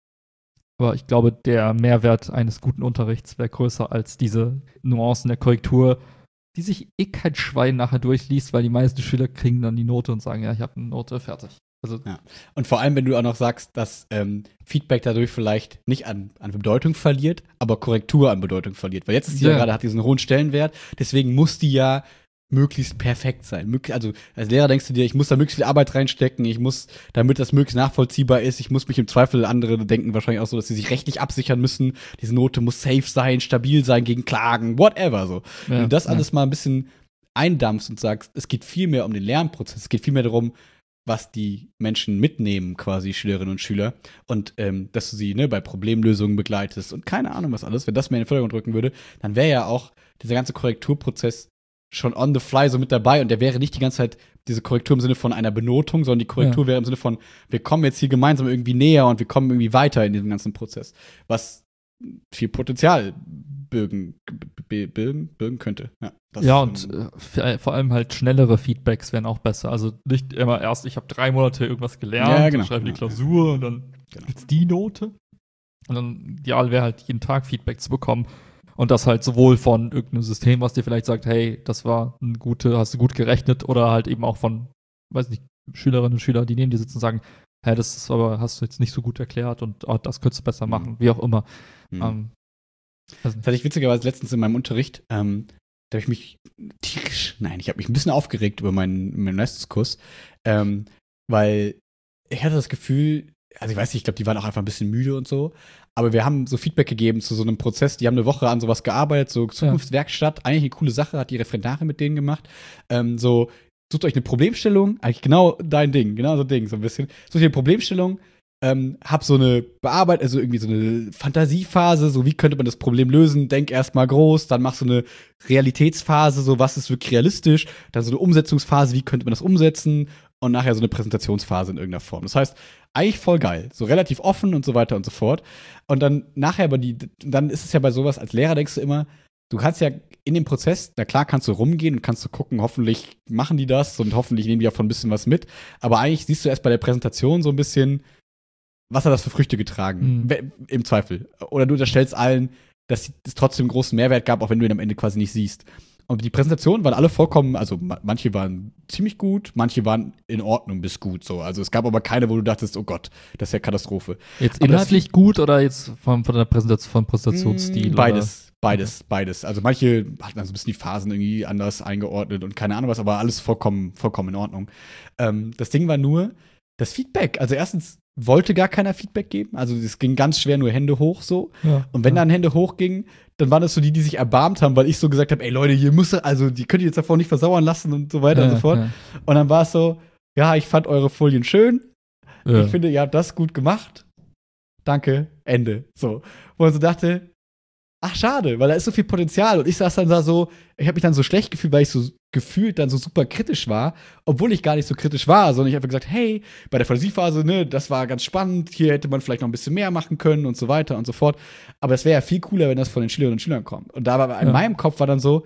aber ich glaube, der Mehrwert eines guten Unterrichts wäre größer als diese Nuancen der Korrektur, die sich eh kein Schwein nachher durchliest, weil die meisten Schüler kriegen dann die Note und sagen, ja, ich habe eine Note, fertig. Also, ja. Und vor allem, wenn du auch noch sagst, dass ähm, Feedback dadurch vielleicht nicht an, an Bedeutung verliert, aber Korrektur an Bedeutung verliert. Weil jetzt ist die ja, ja gerade, hat diesen hohen Stellenwert, deswegen muss die ja möglichst perfekt sein. Mög- also als Lehrer denkst du dir, ich muss da möglichst viel Arbeit reinstecken, ich muss, damit das möglichst nachvollziehbar ist, ich muss mich im Zweifel, andere denken wahrscheinlich auch so, dass sie sich rechtlich absichern müssen, diese Note muss safe sein, stabil sein gegen Klagen, whatever so. Ja, wenn du das ja. alles mal ein bisschen eindampfst und sagst, es geht viel mehr um den Lernprozess, es geht viel mehr darum, was die Menschen mitnehmen, quasi Schülerinnen und Schüler, und ähm, dass du sie ne, bei Problemlösungen begleitest und keine Ahnung was alles, wenn das mehr in den Vordergrund rücken würde, dann wäre ja auch dieser ganze Korrekturprozess schon on the fly so mit dabei und der wäre nicht die ganze Zeit diese Korrektur im Sinne von einer Benotung, sondern die Korrektur ja. wäre im Sinne von, wir kommen jetzt hier gemeinsam irgendwie näher und wir kommen irgendwie weiter in diesem ganzen Prozess, was viel Potenzial bürgen, bürgen, bürgen könnte. Ja, das ja und äh, vor allem halt schnellere Feedbacks wären auch besser. Also nicht immer erst, ich habe drei Monate irgendwas gelernt, ja, genau. schreibe die ja, Klausur ja. und dann genau. gibt's die Note. Und dann ideal wäre halt jeden Tag Feedback zu bekommen. Und das halt sowohl von irgendeinem System, was dir vielleicht sagt, hey, das war eine gute, hast du gut gerechnet, oder halt eben auch von, weiß nicht, Schülerinnen und Schülern, die neben dir sitzen und sagen, hey, das ist aber, hast du jetzt nicht so gut erklärt und oh, das könntest du besser mhm. machen, wie auch immer. Mhm. Ähm, also das hatte ich witzigerweise letztens in meinem Unterricht, ähm, da habe ich mich tierisch, nein, ich habe mich ein bisschen aufgeregt über meinen, meinen Leistungskurs, ähm, weil ich hatte das Gefühl, also ich weiß nicht, ich glaube, die waren auch einfach ein bisschen müde und so, aber wir haben so Feedback gegeben zu so einem Prozess, die haben eine Woche an sowas gearbeitet, so Zukunftswerkstatt, ja. eigentlich eine coole Sache, hat die Referendare mit denen gemacht, ähm, so, sucht euch eine Problemstellung, eigentlich genau dein Ding, genau so ein Ding, so ein bisschen, sucht euch eine Problemstellung, ähm, hab so eine Bearbeitung, also irgendwie so eine Fantasiephase, so wie könnte man das Problem lösen, denk erstmal groß, dann mach so eine Realitätsphase, so was ist wirklich realistisch, dann so eine Umsetzungsphase, wie könnte man das umsetzen und nachher so eine Präsentationsphase in irgendeiner Form. Das heißt, eigentlich voll geil, so relativ offen und so weiter und so fort. Und dann nachher aber die, dann ist es ja bei sowas, als Lehrer denkst du immer, du kannst ja in dem Prozess, na klar kannst du rumgehen und kannst du gucken, hoffentlich machen die das und hoffentlich nehmen die davon ein bisschen was mit. Aber eigentlich siehst du erst bei der Präsentation so ein bisschen, was hat das für Früchte getragen, mhm. im Zweifel. Oder du unterstellst allen, dass es trotzdem einen großen Mehrwert gab, auch wenn du ihn am Ende quasi nicht siehst. Und die Präsentationen waren alle vollkommen, also manche waren ziemlich gut, manche waren in Ordnung bis gut so. Also es gab aber keine, wo du dachtest, oh Gott, das ist ja Katastrophe. Jetzt aber inhaltlich gut oder jetzt von, von der Präsentation, vom Präsentationsstil? Beides, oder? beides, beides. Also manche hatten dann so ein bisschen die Phasen irgendwie anders eingeordnet und keine Ahnung was, aber alles vollkommen, vollkommen in Ordnung. Ähm, das Ding war nur das Feedback. Also erstens wollte gar keiner Feedback geben. Also es ging ganz schwer, nur Hände hoch so. Ja, und wenn ja. dann Hände hoch gingen, dann waren das so die, die sich erbarmt haben, weil ich so gesagt habe, ey Leute, hier müsst ihr, also die könnt ihr jetzt davor nicht versauern lassen und so weiter ja, und so fort. Ja. Und dann war es so, ja, ich fand eure Folien schön. Ja. Ich finde, ihr habt das gut gemacht. Danke, Ende. So. Wo man so dachte, ach schade, weil da ist so viel Potenzial. Und ich saß dann da so, ich habe mich dann so schlecht gefühlt, weil ich so gefühlt dann so super kritisch war, obwohl ich gar nicht so kritisch war, sondern ich habe gesagt, hey, bei der Fantasiephase, ne, das war ganz spannend, hier hätte man vielleicht noch ein bisschen mehr machen können und so weiter und so fort. Aber es wäre ja viel cooler, wenn das von den Schülerinnen und Schülern kommt. Und da war in ja. meinem Kopf war dann so,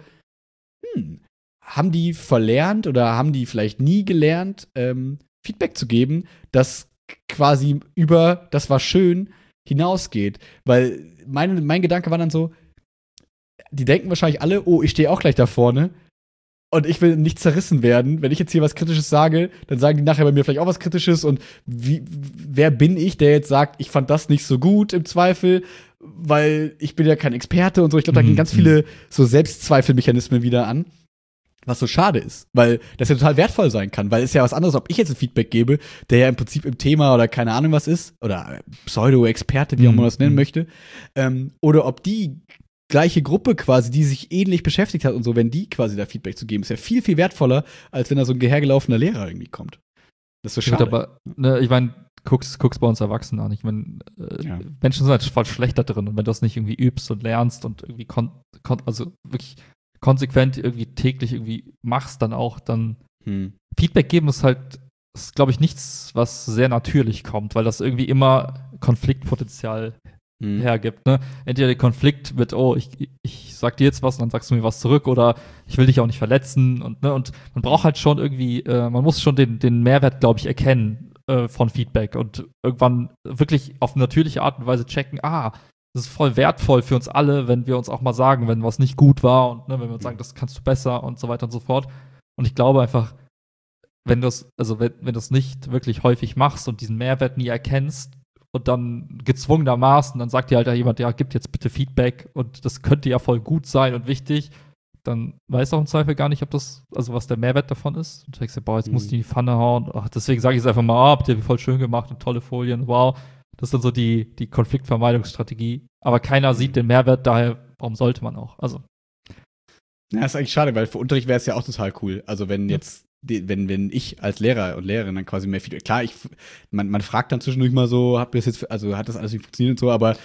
hm, haben die verlernt oder haben die vielleicht nie gelernt, ähm, Feedback zu geben, das quasi über das war schön hinausgeht. Weil mein, mein Gedanke war dann so, die denken wahrscheinlich alle, oh, ich stehe auch gleich da vorne und ich will nicht zerrissen werden. Wenn ich jetzt hier was Kritisches sage, dann sagen die nachher bei mir vielleicht auch was Kritisches und wie, wer bin ich, der jetzt sagt, ich fand das nicht so gut im Zweifel, weil ich bin ja kein Experte und so. Ich glaube, da gehen ganz viele so Selbstzweifelmechanismen wieder an, was so schade ist, weil das ja total wertvoll sein kann, weil es ist ja was anderes, ob ich jetzt ein Feedback gebe, der ja im Prinzip im Thema oder keine Ahnung was ist, oder Pseudo-Experte, wie auch man das nennen möchte, ähm, oder ob die gleiche Gruppe quasi, die sich ähnlich beschäftigt hat und so, wenn die quasi da Feedback zu geben, ist ja viel, viel wertvoller, als wenn da so ein hergelaufener Lehrer irgendwie kommt. Das ist so schade. Aber, ne, ich meine, guck's, guck's bei uns Erwachsenen an. Ich meine, äh, ja. Menschen sind halt voll schlecht da drin und wenn du das nicht irgendwie übst und lernst und irgendwie kon- kon- also wirklich konsequent irgendwie täglich irgendwie machst, dann auch, dann Hm. Feedback geben ist halt, ist, glaube ich, nichts, was sehr natürlich kommt, weil das irgendwie immer Konfliktpotenzial Hm. hergibt. Ne? Entweder der Konflikt mit, oh, ich, ich sag dir jetzt was und dann sagst du mir was zurück oder ich will dich auch nicht verletzen und, ne, und man braucht halt schon irgendwie, äh, man muss schon den, den Mehrwert, glaube ich, erkennen äh, von Feedback und irgendwann wirklich auf eine natürliche Art und Weise checken, ah, das ist voll wertvoll für uns alle, wenn wir uns auch mal sagen, wenn was nicht gut war und ne, wenn wir uns sagen, das kannst du besser und so weiter und so fort. Und ich glaube einfach, wenn du es, also wenn, wenn du es nicht wirklich häufig machst und diesen Mehrwert nie erkennst und dann gezwungenermaßen, dann sagt dir halt jemand, ja, gib jetzt bitte Feedback und das könnte ja voll gut sein und wichtig, dann weiß auch im Zweifel gar nicht, ob das, also was der Mehrwert davon ist. Und du denkst dir, boah, jetzt Mhm. musst du in die Pfanne hauen. Ach, deswegen sage ich es einfach mal, ah, habt ihr voll schön gemacht und tolle Folien, wow. Das ist dann so die, die Konfliktvermeidungsstrategie. Aber keiner sieht den Mehrwert, daher, warum sollte man auch? Also, Ja, ist eigentlich schade, weil für Unterricht wäre es ja auch total cool. Also wenn Ja. jetzt, die, wenn, wenn ich als Lehrer und Lehrerin dann quasi mehr Feedback, klar, ich, man, man fragt dann zwischendurch mal so, habt ihr das jetzt, also hat das alles nicht funktioniert und so, aber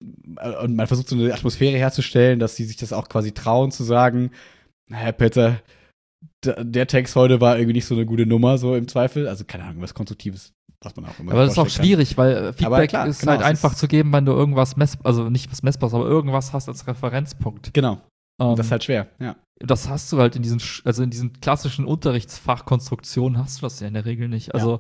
äh, und man versucht so eine Atmosphäre herzustellen, dass sie sich das auch quasi trauen zu sagen, naja, Peter, der, der Text heute war irgendwie nicht so eine gute Nummer, so im Zweifel. Also keine Ahnung, was Konstruktives, was man auch immer aber das ist auch vorstellen schwierig, weil äh, Feedback klar, ist genau, halt es einfach ist- zu geben, wenn du irgendwas mess, also nicht was messbares, aber irgendwas hast als Referenzpunkt. kann. Genau, Ähm, das ist halt schwer, ja. das hast du halt in diesen, Sch- also in diesen klassischen Unterrichtsfachkonstruktionen hast du das ja in der Regel nicht. Also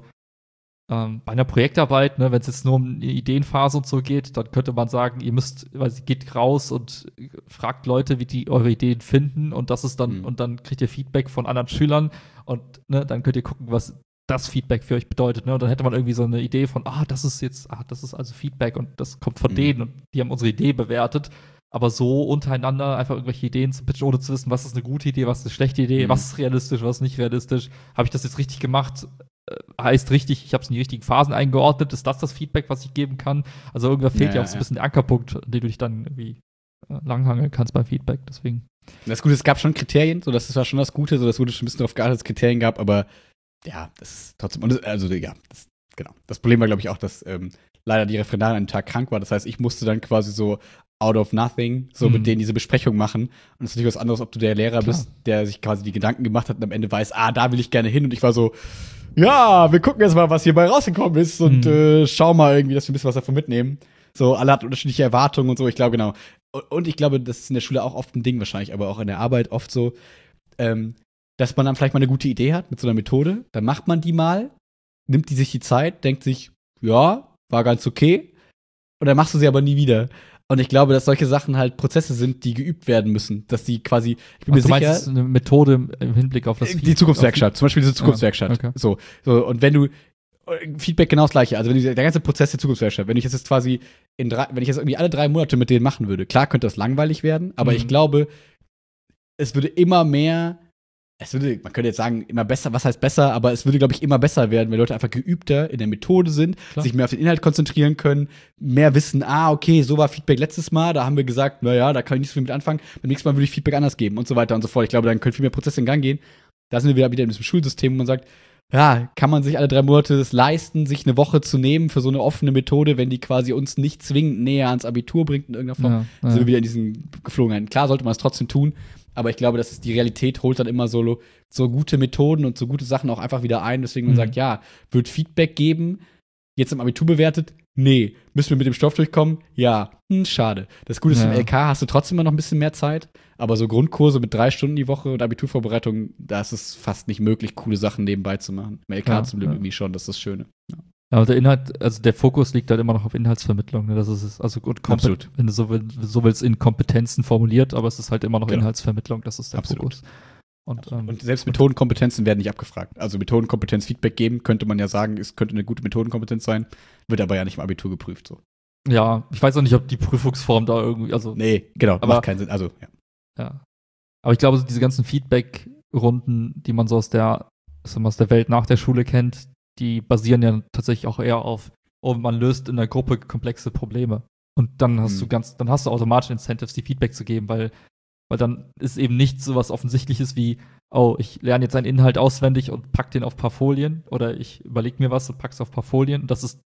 ähm, bei einer Projektarbeit, ne, wenn es jetzt nur um die Ideenphase und so geht, dann könnte man sagen, ihr müsst, weil sie geht raus und äh, fragt Leute, wie die eure Ideen finden und das ist dann, Mhm. und dann kriegt ihr Feedback von anderen Schülern und ne, dann könnt ihr gucken, was das Feedback für euch bedeutet. Ne? Und dann hätte man irgendwie so eine Idee von, ah, das ist jetzt, ah, das ist also Feedback und das kommt von Mhm. denen und die haben unsere Idee bewertet. Aber so untereinander einfach irgendwelche Ideen zu pitchen, ohne zu wissen, was ist eine gute Idee, was ist eine schlechte Idee, Mhm. was ist realistisch, was ist nicht realistisch. Habe ich das jetzt richtig gemacht? Äh, heißt richtig, ich habe es in die richtigen Phasen eingeordnet. Ist das das Feedback, was ich geben kann? Also irgendwann fehlt Ja, ja auch so ein ja. bisschen der Ankerpunkt, an den du dich dann irgendwie äh, langhangeln kannst beim Feedback. Deswegen. Das Gute, es gab schon Kriterien, so das war schon das Gute, so das wurde schon ein bisschen darauf geachtet, dass es Kriterien gab, aber ja, das ist trotzdem, und das, also ja, das, genau. Das Problem war, glaube ich, auch, dass ähm, leider die Referendarin an dem Tag krank war. Das heißt, ich musste dann quasi so out of nothing so Mhm. mit denen diese Besprechung machen. Und das ist natürlich was anderes, ob du der Lehrer Klar. bist, der sich quasi die Gedanken gemacht hat und am Ende weiß, ah, da will ich gerne hin. Und ich war so, ja, wir gucken jetzt mal, was hierbei rausgekommen ist und Mhm. äh, schau mal irgendwie, dass wir ein bisschen was davon mitnehmen. So, alle hatten unterschiedliche Erwartungen und so, ich glaube, genau. Und, und ich glaube, das ist in der Schule auch oft ein Ding wahrscheinlich, aber auch in der Arbeit oft so, ähm, dass man dann vielleicht mal eine gute Idee hat mit so einer Methode, dann macht man die mal, nimmt die sich die Zeit, denkt sich, ja, war ganz okay, und dann machst du sie aber nie wieder. Und ich glaube, dass solche Sachen halt Prozesse sind, die geübt werden müssen, dass die quasi, ich bin Ach, mir du meinst, es sicher, ist eine Methode im- im Hinblick auf das die Feed- Zukunftswerkstatt, zum Beispiel diese Zukunftswerkstatt. okay. So, so, und wenn du Feedback genau das gleiche, also wenn du, der ganze Prozess der Zukunftswerkstatt, wenn ich das jetzt quasi in drei, wenn ich das irgendwie alle drei Monate mit denen machen würde, klar könnte das langweilig werden, aber Mhm. ich glaube, es würde immer mehr, es würde, man könnte jetzt sagen, immer besser, was heißt besser, aber es würde, glaube ich, immer besser werden, wenn Leute einfach geübter in der Methode sind, Klar. sich mehr auf den Inhalt konzentrieren können, mehr wissen, ah, okay, so war Feedback letztes Mal, da haben wir gesagt, naja, da kann ich nicht so viel mit anfangen, beim nächsten Mal würde ich Feedback anders geben und so weiter und so fort. Ich glaube, dann können viel mehr Prozesse in Gang gehen. Da sind wir wieder, wieder in diesem Schulsystem, wo man sagt, ja, kann man sich alle drei Monate das leisten, sich eine Woche zu nehmen für so eine offene Methode, wenn die quasi uns nicht zwingend näher ans Abitur bringt in irgendeiner Form. Ja, Sind wir ja. wieder in diesen Geflogenheiten. Klar sollte man es trotzdem tun, aber ich glaube, dass es die Realität holt dann immer so, so gute Methoden und so gute Sachen auch einfach wieder ein. Deswegen man Mhm. sagt, ja, wird Feedback geben, jetzt im Abitur bewertet? Nee. Müssen wir mit dem Stoff durchkommen? Ja. Hm, schade. Das Gute ist, Ja. im L K hast du trotzdem immer noch ein bisschen mehr Zeit, aber so Grundkurse mit drei Stunden die Woche und Abiturvorbereitung, da ist es fast nicht möglich, coole Sachen nebenbei zu machen. Im L K Ja, zum Glück ja. irgendwie schon, das ist das Schöne. Ja, und der Inhalt, also der Fokus liegt halt immer noch auf Inhaltsvermittlung. Ne? Das ist es. Also gut, kompet- Absolut. wenn du so, will, so willst, in Kompetenzen formuliert, aber es ist halt immer noch Genau. Inhaltsvermittlung, das ist der Absolut. Fokus. Und, ähm, Und selbst Methodenkompetenzen werden nicht abgefragt. Also Methodenkompetenz Feedback geben, könnte man ja sagen, es könnte eine gute Methodenkompetenz sein, wird aber ja nicht im Abitur geprüft. So. ja, ich weiß auch nicht, ob die Prüfungsform da irgendwie, also Nee, genau, Aber- macht keinen Sinn. Also, ja. ja. Aber ich glaube, so diese ganzen Feedback-Runden, die man so aus der, sagen wir, aus der Welt nach der Schule kennt, die basieren ja tatsächlich auch eher auf, oh, man löst in der Gruppe komplexe Probleme. Und dann hast Mhm. du ganz, dann hast du automatisch Incentives, die Feedback zu geben, weil, weil dann ist eben nicht so was Offensichtliches wie, oh, ich lerne jetzt einen Inhalt auswendig und pack den auf ein paar Folien oder ich überlege mir was und pack's auf ein paar Folien. Und das ist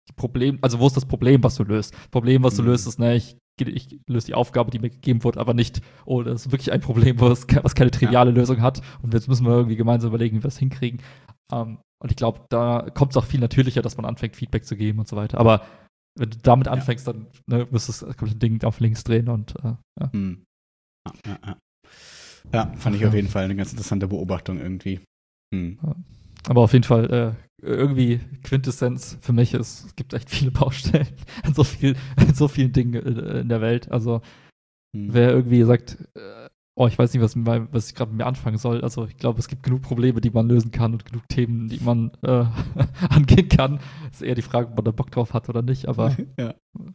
Problem, also wo ist das Problem, was du löst? Problem, was du Mhm. löst, ist, ne, ich, ich löse die Aufgabe, die mir gegeben wurde, aber nicht, oh, das ist wirklich ein Problem, was, was keine triviale ja. Lösung hat. Und jetzt müssen wir irgendwie gemeinsam überlegen, wie wir das hinkriegen. Um, und ich glaube, da kommt es auch viel natürlicher, dass man anfängt, Feedback zu geben und so weiter. Aber wenn du damit anfängst, ja. dann ne, wirst du das komplette Ding auf links drehen und äh, ja. Mhm. Ja, ja, ja. ja, fand ich ja. auf jeden Fall eine ganz interessante Beobachtung irgendwie. Mhm. Ja. Aber auf jeden Fall äh, irgendwie Quintessenz für mich ist, es gibt echt viele Baustellen an so, viel, an so vielen Dingen in, in der Welt. Also hm. wer irgendwie sagt, äh, oh, ich weiß nicht, was, mit, was ich gerade mit mir anfangen soll. Also ich glaube, es gibt genug Probleme, die man lösen kann und genug Themen, die man äh, angehen kann. Ist eher die Frage, ob man da Bock drauf hat oder nicht. Aber ja,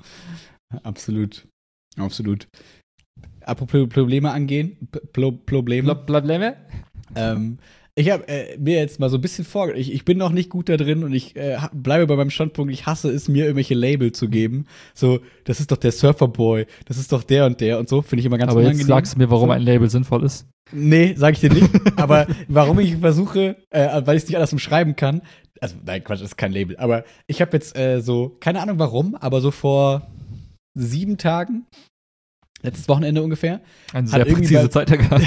absolut. Absolut. Apropos Probleme angehen, P- Probleme. Probleme? ähm, Ich habe äh, mir jetzt mal so ein bisschen vorgestellt, ich, ich bin noch nicht gut da drin und ich äh, bleibe bei meinem Standpunkt, ich hasse es, mir irgendwelche Label zu geben. So, das ist doch der Surferboy, das ist doch der und der und so, finde ich immer ganz Aber unangenehm. jetzt sagst du mir, warum so. ein Label sinnvoll ist. Nee, sag ich dir nicht. Aber warum ich versuche, äh, weil ich es nicht anders umschreiben kann, also nein, Quatsch, das ist kein Label, aber ich habe jetzt äh, so, keine Ahnung warum, aber so vor sieben Tagen, letztes Wochenende ungefähr. Eine sehr präzise Zeit gehabt.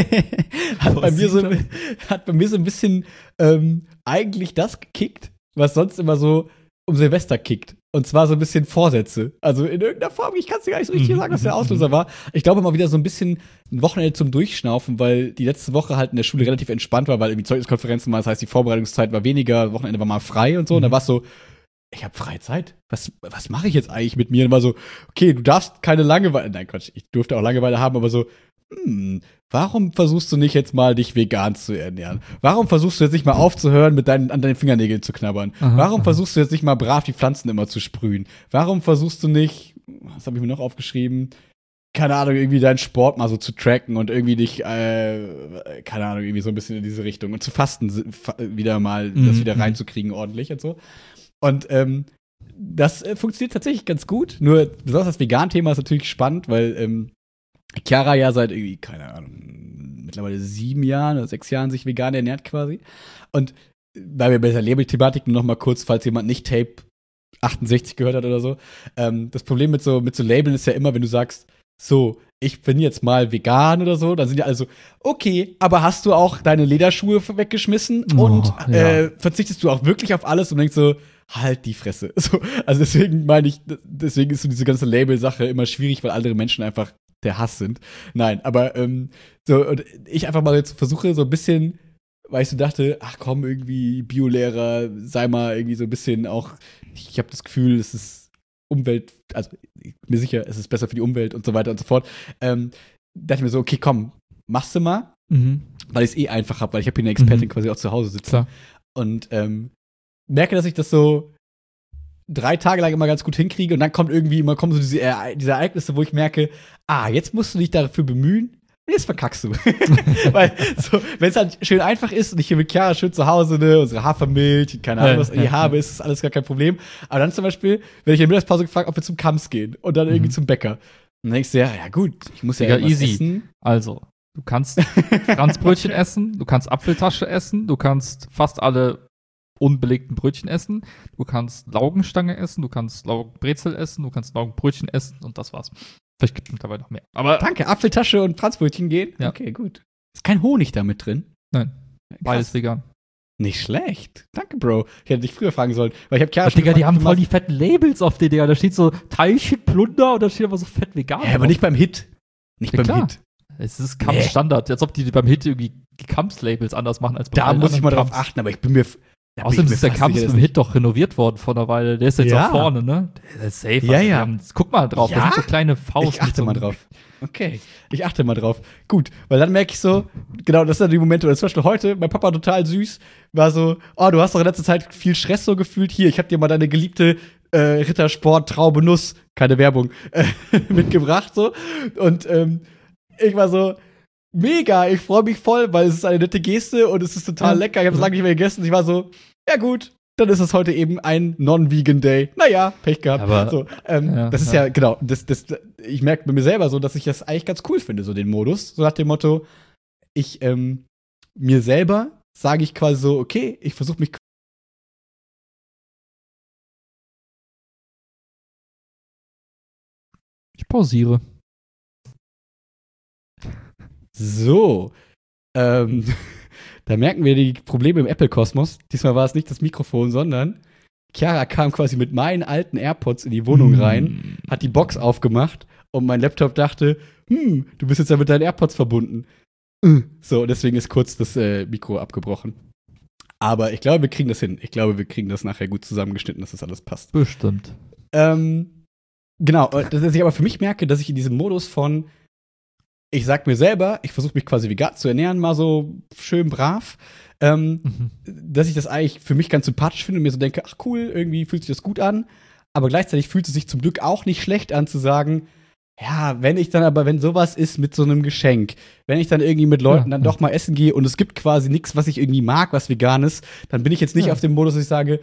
hat, bei mir so, hat bei mir so ein bisschen ähm, eigentlich das gekickt, was sonst immer so um Silvester kickt. Und zwar so ein bisschen Vorsätze. Also in irgendeiner Form, ich kann es dir gar nicht so richtig sagen, was der Auslöser war. Ich glaube mal wieder so ein bisschen ein Wochenende zum Durchschnaufen, weil die letzte Woche halt in der Schule relativ entspannt war, weil irgendwie Zeugniskonferenzen waren, das heißt, die Vorbereitungszeit war weniger, Wochenende war mal frei und so. Mhm. Und da war es so, ich habe freie Zeit. Was, was mache ich jetzt eigentlich mit mir? Und war so, okay, du darfst keine Langeweile. Nein, Quatsch, ich durfte auch Langeweile haben, aber so, hm, warum versuchst du nicht jetzt mal, dich vegan zu ernähren? Warum versuchst du jetzt nicht mal aufzuhören, mit deinen, an deinen Fingernägeln zu knabbern? Aha, warum aha. versuchst du jetzt nicht mal brav die Pflanzen immer zu sprühen? Warum versuchst du nicht, was habe ich mir noch aufgeschrieben? Keine Ahnung, irgendwie deinen Sport mal so zu tracken und irgendwie dich, äh, keine Ahnung, irgendwie so ein bisschen in diese Richtung und zu fasten, wieder mal, mhm. das wieder reinzukriegen ordentlich und so. Und ähm, das äh, funktioniert tatsächlich ganz gut. Nur besonders das Vegan-Thema ist natürlich spannend, weil ähm, Chiara ja seit irgendwie, keine Ahnung, mittlerweile sieben Jahren oder sechs Jahren sich vegan ernährt quasi. Und weil wir bei der Label-Thematik nur noch mal kurz, falls jemand nicht Tape achtundsechzig gehört hat oder so, ähm, das Problem mit so, mit so Labeln ist ja immer, wenn du sagst, so, ich bin jetzt mal vegan oder so, dann sind die alle so, okay, aber hast du auch deine Lederschuhe weggeschmissen oh, und ja. äh, verzichtest du auch wirklich auf alles und denkst so, halt die Fresse. So, also deswegen meine ich, deswegen ist so diese ganze Label-Sache immer schwierig, weil andere Menschen einfach der Hass sind. Nein, aber ähm, so, und ich einfach mal jetzt versuche, so ein bisschen, weil ich so dachte, ach komm, irgendwie Biolehrer, sei mal irgendwie so ein bisschen auch, ich habe das Gefühl, es ist Umwelt, also ich bin mir sicher, es ist besser für die Umwelt und so weiter und so fort. Ähm, dachte ich mir so, okay, komm, machst du mal, mhm. weil ich es eh einfach habe, weil ich habe hier eine Expertin mhm. quasi auch zu Hause sitzen. Klar. Und ähm, merke, dass ich das so drei Tage lang immer ganz gut hinkriege und dann kommt irgendwie immer kommen so diese, Ere- diese Ereignisse, wo ich merke, ah, jetzt musst du dich dafür bemühen, jetzt verkackst du. Weil so, wenn es halt schön einfach ist und ich hier mit Chiara schön zu Hause, ne, unsere Hafermilch, keine Ahnung, was ich hier habe, ist das alles gar kein Problem. Aber dann zum Beispiel, wenn ich in der Mittagspause gefragt, ob wir zum Kamps gehen und dann irgendwie mhm. zum Bäcker. Dann denkst du, ja, ja gut, ich muss ja, ja easy essen. Also, du kannst Franzbrötchen essen, du kannst Apfeltasche essen, du kannst fast alle unbelegten Brötchen essen, du kannst Laugenstange essen, du kannst Laugenbrezel essen, du kannst Laugenbrötchen essen und das war's. Vielleicht gibt es mittlerweile noch mehr. Aber danke, Apfeltasche und Franzbrötchen gehen? Ja. Okay, gut. Ist kein Honig da mit drin? Nein, krass. Beides vegan. Nicht schlecht. Danke, Bro. Ich hätte dich früher fragen sollen. Weil ich hab Chiara schon Digga, die haben voll die fetten Labels auf den, Digga. Da steht so Teilchen, Plunder und da steht aber so fett vegan. Ja, aber nicht beim Hit. Nicht ja, beim klar. Hit. Es ist Kamps-Standard. Nee. Als ob die beim Hit irgendwie die Kamps-Labels anders machen als bei Da muss ich mal drauf achten, aber ich bin mir Ja, Außerdem ist der Kamps mit dem Hit doch renoviert worden vor einer Weile. Der ist jetzt ja. auch vorne, ne? Der ist safe. Ja, ja. Haben, guck mal drauf, ja? Das sind so kleine Faust. Ich achte mal drauf. Okay, ich achte mal drauf. Gut, weil dann merke ich so, genau, das sind die Momente, oder zum Beispiel heute, mein Papa total süß, war so, oh, du hast doch in letzter Zeit viel Stress so gefühlt. Hier, ich hab dir mal deine geliebte äh, Rittersport Traube Nuss, keine Werbung, äh, mitgebracht, so. Und ähm, ich war so, mega, ich freue mich voll, weil es ist eine nette Geste und es ist total ja. lecker. Ich habe es lange nicht mehr gegessen. Ich war so, ja gut, dann ist es heute eben ein Non-Vegan Day. Naja, Pech gehabt. Aber, so, ähm, ja, das ist ja, ja genau, das, das, ich merke bei mir selber so, dass ich das eigentlich ganz cool finde, so den Modus. So nach dem Motto, ich ähm, mir selber sage ich quasi so, okay, ich versuche mich pausiere. So. Ähm, da merken wir die Probleme im Apple-Kosmos. Diesmal war es nicht das Mikrofon, sondern Chiara kam quasi mit meinen alten AirPods in die Wohnung rein, hat die Box aufgemacht und mein Laptop dachte, hm, du bist jetzt ja mit deinen AirPods verbunden. So, deswegen ist kurz das äh, Mikro abgebrochen. Aber ich glaube, wir kriegen das hin. Ich glaube, wir kriegen das nachher gut zusammengeschnitten, dass das alles passt. Bestimmt. Ähm, genau, dass ich aber für mich merke, dass ich in diesem Modus von ich sag mir selber, ich versuche mich quasi vegan zu ernähren, mal so schön brav, ähm, mhm. dass ich das eigentlich für mich ganz sympathisch finde und mir so denke, ach cool, irgendwie fühlt sich das gut an. Aber gleichzeitig fühlt es sich zum Glück auch nicht schlecht an zu sagen, ja, wenn ich dann aber, wenn sowas ist mit so einem Geschenk, wenn ich dann irgendwie mit Leuten ja, dann ja. doch mal essen gehe und es gibt quasi nichts, was ich irgendwie mag, was vegan ist, dann bin ich jetzt nicht ja. auf dem Modus, dass ich sage,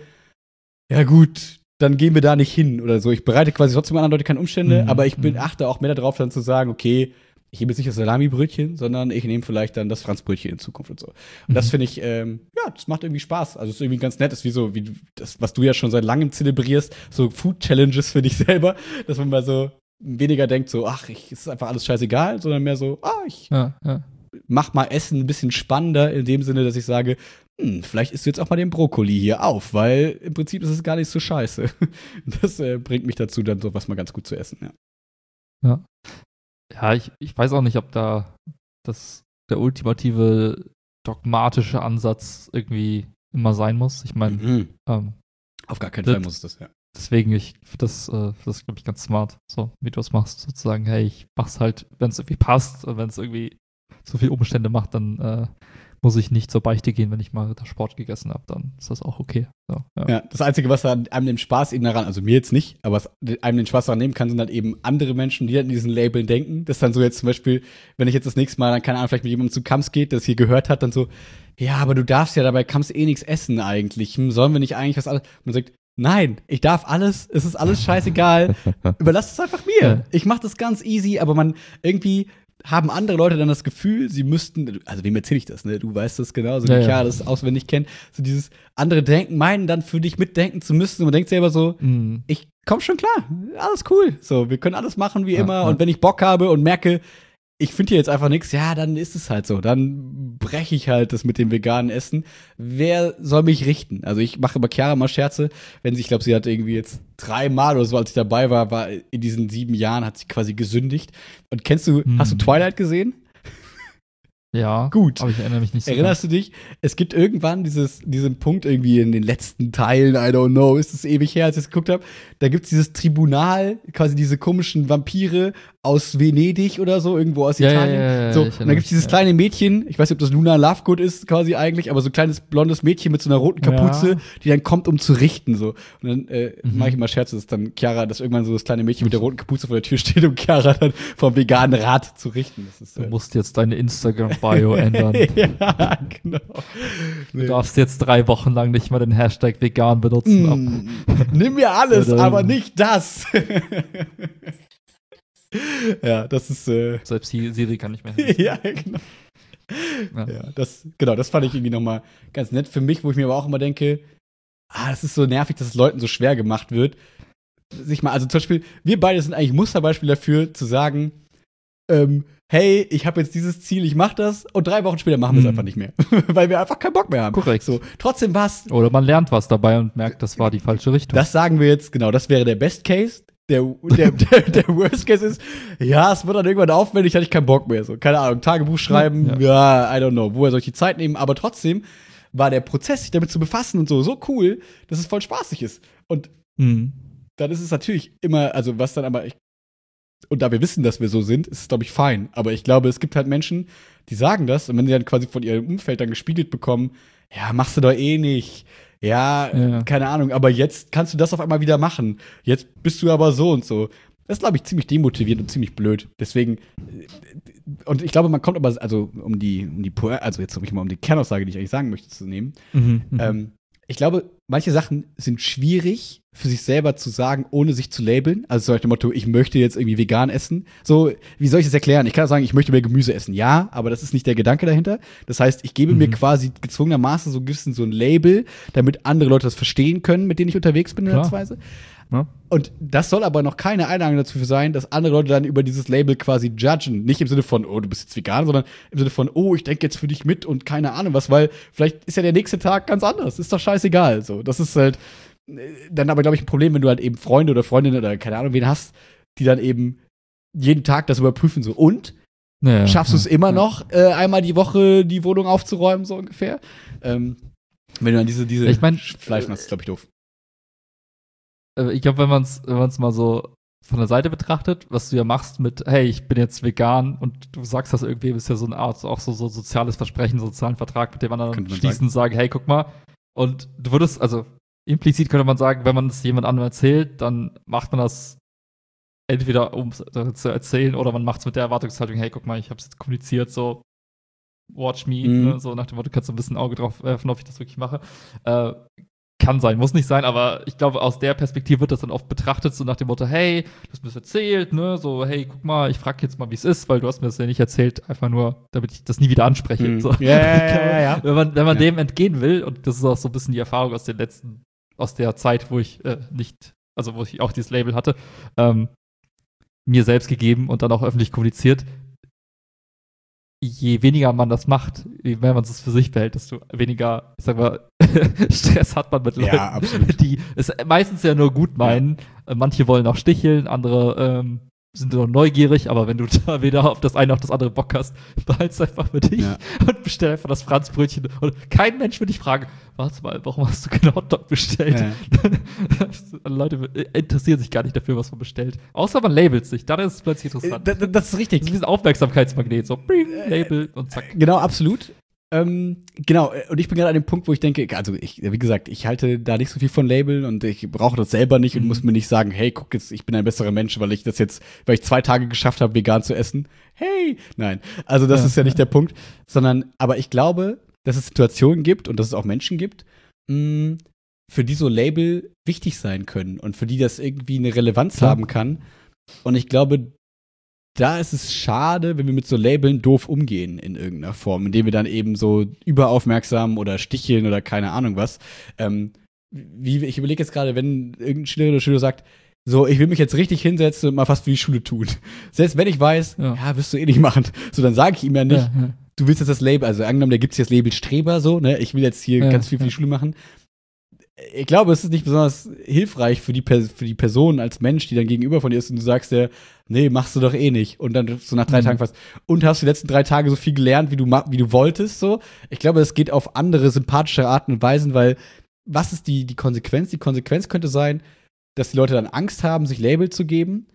ja gut, dann gehen wir da nicht hin oder so. Ich bereite quasi trotzdem anderen Leute keine Umstände, mhm. aber ich bin, achte auch mehr darauf, dann zu sagen, okay, ich nehme jetzt nicht das Salami-Brötchen, sondern ich nehme vielleicht dann das Franzbrötchen in Zukunft und so. Und mhm. das finde ich, ähm, ja, das macht irgendwie Spaß. Also es ist irgendwie ganz nett. Das ist wie so, wie das, was du ja schon seit langem zelebrierst, so Food-Challenges für dich selber, dass man mal so weniger denkt, so, ach, ich, es ist einfach alles scheißegal, sondern mehr so, ah, ich ja, ja. mach mal Essen ein bisschen spannender in dem Sinne, dass ich sage, hm, vielleicht isst du jetzt auch mal den Brokkoli hier auf, weil im Prinzip ist es gar nicht so scheiße. Das äh, bringt mich dazu, dann sowas mal ganz gut zu essen, ja. Ja. Ja, ich, ich weiß auch nicht, ob da das der ultimative dogmatische Ansatz irgendwie immer sein muss. Ich meine, mhm. ähm, auf gar keinen Fall muss es das, ja. Deswegen, ich finde das, äh, das glaube ich, ganz smart, so wie du es machst, sozusagen, hey, ich mach's halt, wenn es irgendwie passt, wenn es irgendwie so viele Umstände macht, dann äh, muss ich nicht zur Beichte gehen, wenn ich mal da Sport gegessen habe, dann ist das auch okay. So, ja. ja, das Einzige, was einem den Spaß eben daran, also mir jetzt nicht, aber was einem den Spaß daran nehmen kann, sind halt eben andere Menschen, die halt in diesen Labeln denken. Das ist dann so jetzt zum Beispiel, wenn ich jetzt das nächste Mal, dann keine Ahnung, vielleicht mit jemandem zu Kamps geht, das hier gehört hat, dann so, ja, aber du darfst ja dabei Kamps eh nichts essen eigentlich. Hm, sollen wir nicht eigentlich was alles? Und man sagt, nein, ich darf alles, es ist alles scheißegal. Überlass es einfach mir. Ich mach das ganz easy, aber man irgendwie haben andere Leute dann das Gefühl, sie müssten, also wem erzähle ich das, ne? Du weißt das genauso, wie ja, ich ja ja. das auswendig kenne. So dieses andere Denken, meinen dann für dich mitdenken zu müssen. Und man denkt selber so, mhm. ich komm schon klar, alles cool. So, wir können alles machen wie ja, immer. ja. Und wenn ich Bock habe und merke, ich finde hier jetzt einfach nichts, ja, dann ist es halt so. Dann breche ich halt das mit dem veganen Essen. Wer soll mich richten? Also ich mache bei Chiara mal Scherze, wenn sie, ich glaube, sie hat irgendwie jetzt dreimal oder so, als ich dabei war, war in diesen sieben Jahren hat sie quasi gesündigt. Und kennst du, hm. hast du Twilight gesehen? Ja, gut. Aber ich erinnere mich nicht so. Erinnerst ganz. du dich? Es gibt irgendwann dieses, diesen Punkt irgendwie in den letzten Teilen, I don't know, ist es ewig her, als ich es geguckt habe. Da gibt es dieses Tribunal, quasi diese komischen Vampire aus Venedig oder so, irgendwo aus ja, Italien. Ja, ja, ja, so, und dann gibt es dieses ja. kleine Mädchen, ich weiß nicht, ob das Luna Lovegood ist quasi eigentlich, aber so ein kleines blondes Mädchen mit so einer roten Kapuze, ja. die dann kommt, um zu richten. So. Und dann äh, mhm. mache ich immer Scherze, dass dann Chiara, dass irgendwann so das kleine Mädchen mit der roten Kapuze vor der Tür steht, um Chiara dann vom veganen Rad zu richten. Das ist, äh, du musst jetzt deine Instagram-Bio ändern. Ja, genau. Du nee. darfst jetzt drei Wochen lang nicht mal den Hashtag vegan benutzen. Mm, nimm mir alles, aber nicht das. Ja, das ist äh selbst Siri kann nicht mehr. Ja, genau. Ja. ja, das, genau, das fand ich irgendwie nochmal ganz nett für mich, wo ich mir aber auch immer denke, ah, das ist so nervig, dass es Leuten so schwer gemacht wird. Sich mal, also zum Beispiel, wir beide sind eigentlich Musterbeispiel dafür, zu sagen, ähm, hey, ich habe jetzt dieses Ziel, ich mach das und drei Wochen später machen wir es hm. einfach nicht mehr, weil wir einfach keinen Bock mehr haben. Korrekt. So, trotzdem was. Oder man lernt was dabei und merkt, das war die falsche Richtung. Das sagen wir jetzt, genau, das wäre der Best Case. Der, der, der, der Worst Case ist, ja, es wird dann irgendwann aufwendig, hatte ich keinen Bock mehr. So, keine Ahnung, Tagebuch schreiben, ja. ja, I don't know, woher soll ich die Zeit nehmen? Aber trotzdem war der Prozess, sich damit zu befassen und so, so cool, dass es voll spaßig ist. Und mhm. dann ist es natürlich immer, also was dann aber, ich, und da wir wissen, dass wir so sind, ist es, glaube ich, fein. Aber ich glaube, es gibt halt Menschen, die sagen das, und wenn sie dann quasi von ihrem Umfeld dann gespiegelt bekommen, ja, machst du doch eh nicht. Ja, ja, keine Ahnung, aber jetzt kannst du das auf einmal wieder machen. Jetzt bist du aber so und so. Das ist, glaube ich, ziemlich demotivierend und ziemlich blöd. Deswegen, und ich glaube, man kommt aber, also um die, um die, also jetzt um ich mal um die Kernaussage, die ich eigentlich sagen möchte, zu nehmen. Mhm, ähm, ich glaube, manche Sachen sind schwierig für sich selber zu sagen, ohne sich zu labeln. Also zum Beispiel dem Motto, ich möchte jetzt irgendwie vegan essen. So, wie soll ich das erklären? Ich kann sagen, ich möchte mehr Gemüse essen. Ja, aber das ist nicht der Gedanke dahinter. Das heißt, ich gebe mhm. mir quasi gezwungenermaßen so ein bisschen so ein Label, damit andere Leute das verstehen können, mit denen ich unterwegs bin in der Weise. Ne? Und das soll aber noch keine Einladung dazu sein, dass andere Leute dann über dieses Label quasi judgen. Nicht im Sinne von, oh, du bist jetzt vegan, sondern im Sinne von, oh, ich denke jetzt für dich mit und keine Ahnung was, weil vielleicht ist ja der nächste Tag ganz anders. Ist doch scheißegal. So, das ist halt dann aber, glaube ich, ein Problem, wenn du halt eben Freunde oder Freundinnen oder keine Ahnung wen hast, die dann eben jeden Tag das überprüfen. So. Und Ja, schaffst du es ja, immer ja. noch, äh, einmal die Woche die Wohnung aufzuräumen, so ungefähr? Ähm, wenn du dann diese, diese Ich mein, Fleisch machst, ist, glaube ich, doof. Äh, Ich glaube, wenn man es wenn man's mal so von der Seite betrachtet, was du ja machst mit, hey, ich bin jetzt vegan und du sagst das irgendwie, ist ja so eine Art, auch so, so soziales Versprechen, sozialen Vertrag, mit dem man dann Könnte man schließen und sagen, hey, guck mal. Und du würdest, also implizit könnte man sagen, wenn man es jemand anderem erzählt, dann macht man das entweder, um es zu erzählen, oder man macht es mit der Erwartungshaltung, hey, guck mal, ich habe es jetzt kommuniziert, so, watch me, Mhm. ne? So nach dem Motto, kannst du ein bisschen Auge drauf werfen, ob ich das wirklich mache. Äh, kann sein, muss nicht sein, aber ich glaube, aus der Perspektive wird das dann oft betrachtet, so nach dem Motto, hey, du hast mir das erzählt, ne, so, hey, guck mal, ich frage jetzt mal, wie es ist, weil du hast mir das ja nicht erzählt, einfach nur, damit ich das nie wieder anspreche. Mhm. So. Ja, ja, Ich glaube, ja, ja. Wenn man, wenn man Ja. dem entgehen will, und das ist auch so ein bisschen die Erfahrung aus den letzten, aus der Zeit, wo ich äh, nicht, also wo ich auch dieses Label hatte, ähm, mir selbst gegeben und dann auch öffentlich kommuniziert, je weniger man das macht, je mehr man es für sich behält, desto weniger, ich sag mal, Stress hat man mit Leuten, Ja, absolut. die es meistens ja nur gut meinen. Äh, Manche wollen auch sticheln, andere ähm, sind nur neugierig, aber wenn du da weder auf das eine noch das andere Bock hast, behalt's einfach für dich Ja. und bestell einfach das Franzbrötchen. Und kein Mensch wird dich fragen, warte mal, warum hast du keinen Hotdog bestellt? Ja. Leute interessieren sich gar nicht dafür, was man bestellt. Außer man labelt sich, dann ist es plötzlich interessant. Äh, Das, das ist richtig. Das ist wie ein Aufmerksamkeitsmagnet, so bing, Label und zack. Genau, absolut. Ähm, genau, und ich bin gerade an dem Punkt, wo ich denke, also ich, wie gesagt, ich halte da nicht so viel von Labeln und ich brauche das selber nicht und Mhm. muss mir nicht sagen, hey, guck jetzt, ich bin ein besserer Mensch, weil ich das jetzt, weil ich zwei Tage geschafft habe, vegan zu essen. Hey, nein. Also das Ja, ist ja nicht ja. der Punkt, sondern, aber ich glaube, dass es Situationen gibt und dass es auch Menschen gibt, mh, für die so Label wichtig sein können und für die das irgendwie eine Relevanz Klar. haben kann. Und ich glaube, da ist es schade, wenn wir mit so Labeln doof umgehen in irgendeiner Form, indem wir dann eben so überaufmerksam oder sticheln oder keine Ahnung was. Ähm, wie, ich überlege jetzt gerade, wenn irgendein Schüler oder Schüler sagt, so, ich will mich jetzt richtig hinsetzen und mal fast wie die Schule tun. Selbst wenn ich weiß, ja, Ja. wirst du eh nicht machen. So, dann sage ich ihm ja nicht, Ja, ja. du willst jetzt das Label, also angenommen, da gibt's jetzt Label Streber, so, ne, ich will jetzt hier Ja, ganz viel für die ja. Schule machen. Ich glaube, es ist nicht besonders hilfreich für die, Per- für die Person als Mensch, die dann gegenüber von dir ist und du sagst dir, nee, machst du doch eh nicht. Und dann so nach drei Mhm. Tagen fast, und hast die letzten drei Tage so viel gelernt, wie du, ma- wie du wolltest, so. Ich glaube, das geht auf andere, sympathische Arten und Weisen, weil was ist die, die Konsequenz? Die Konsequenz könnte sein, dass die Leute dann Angst haben, sich Label zu geben,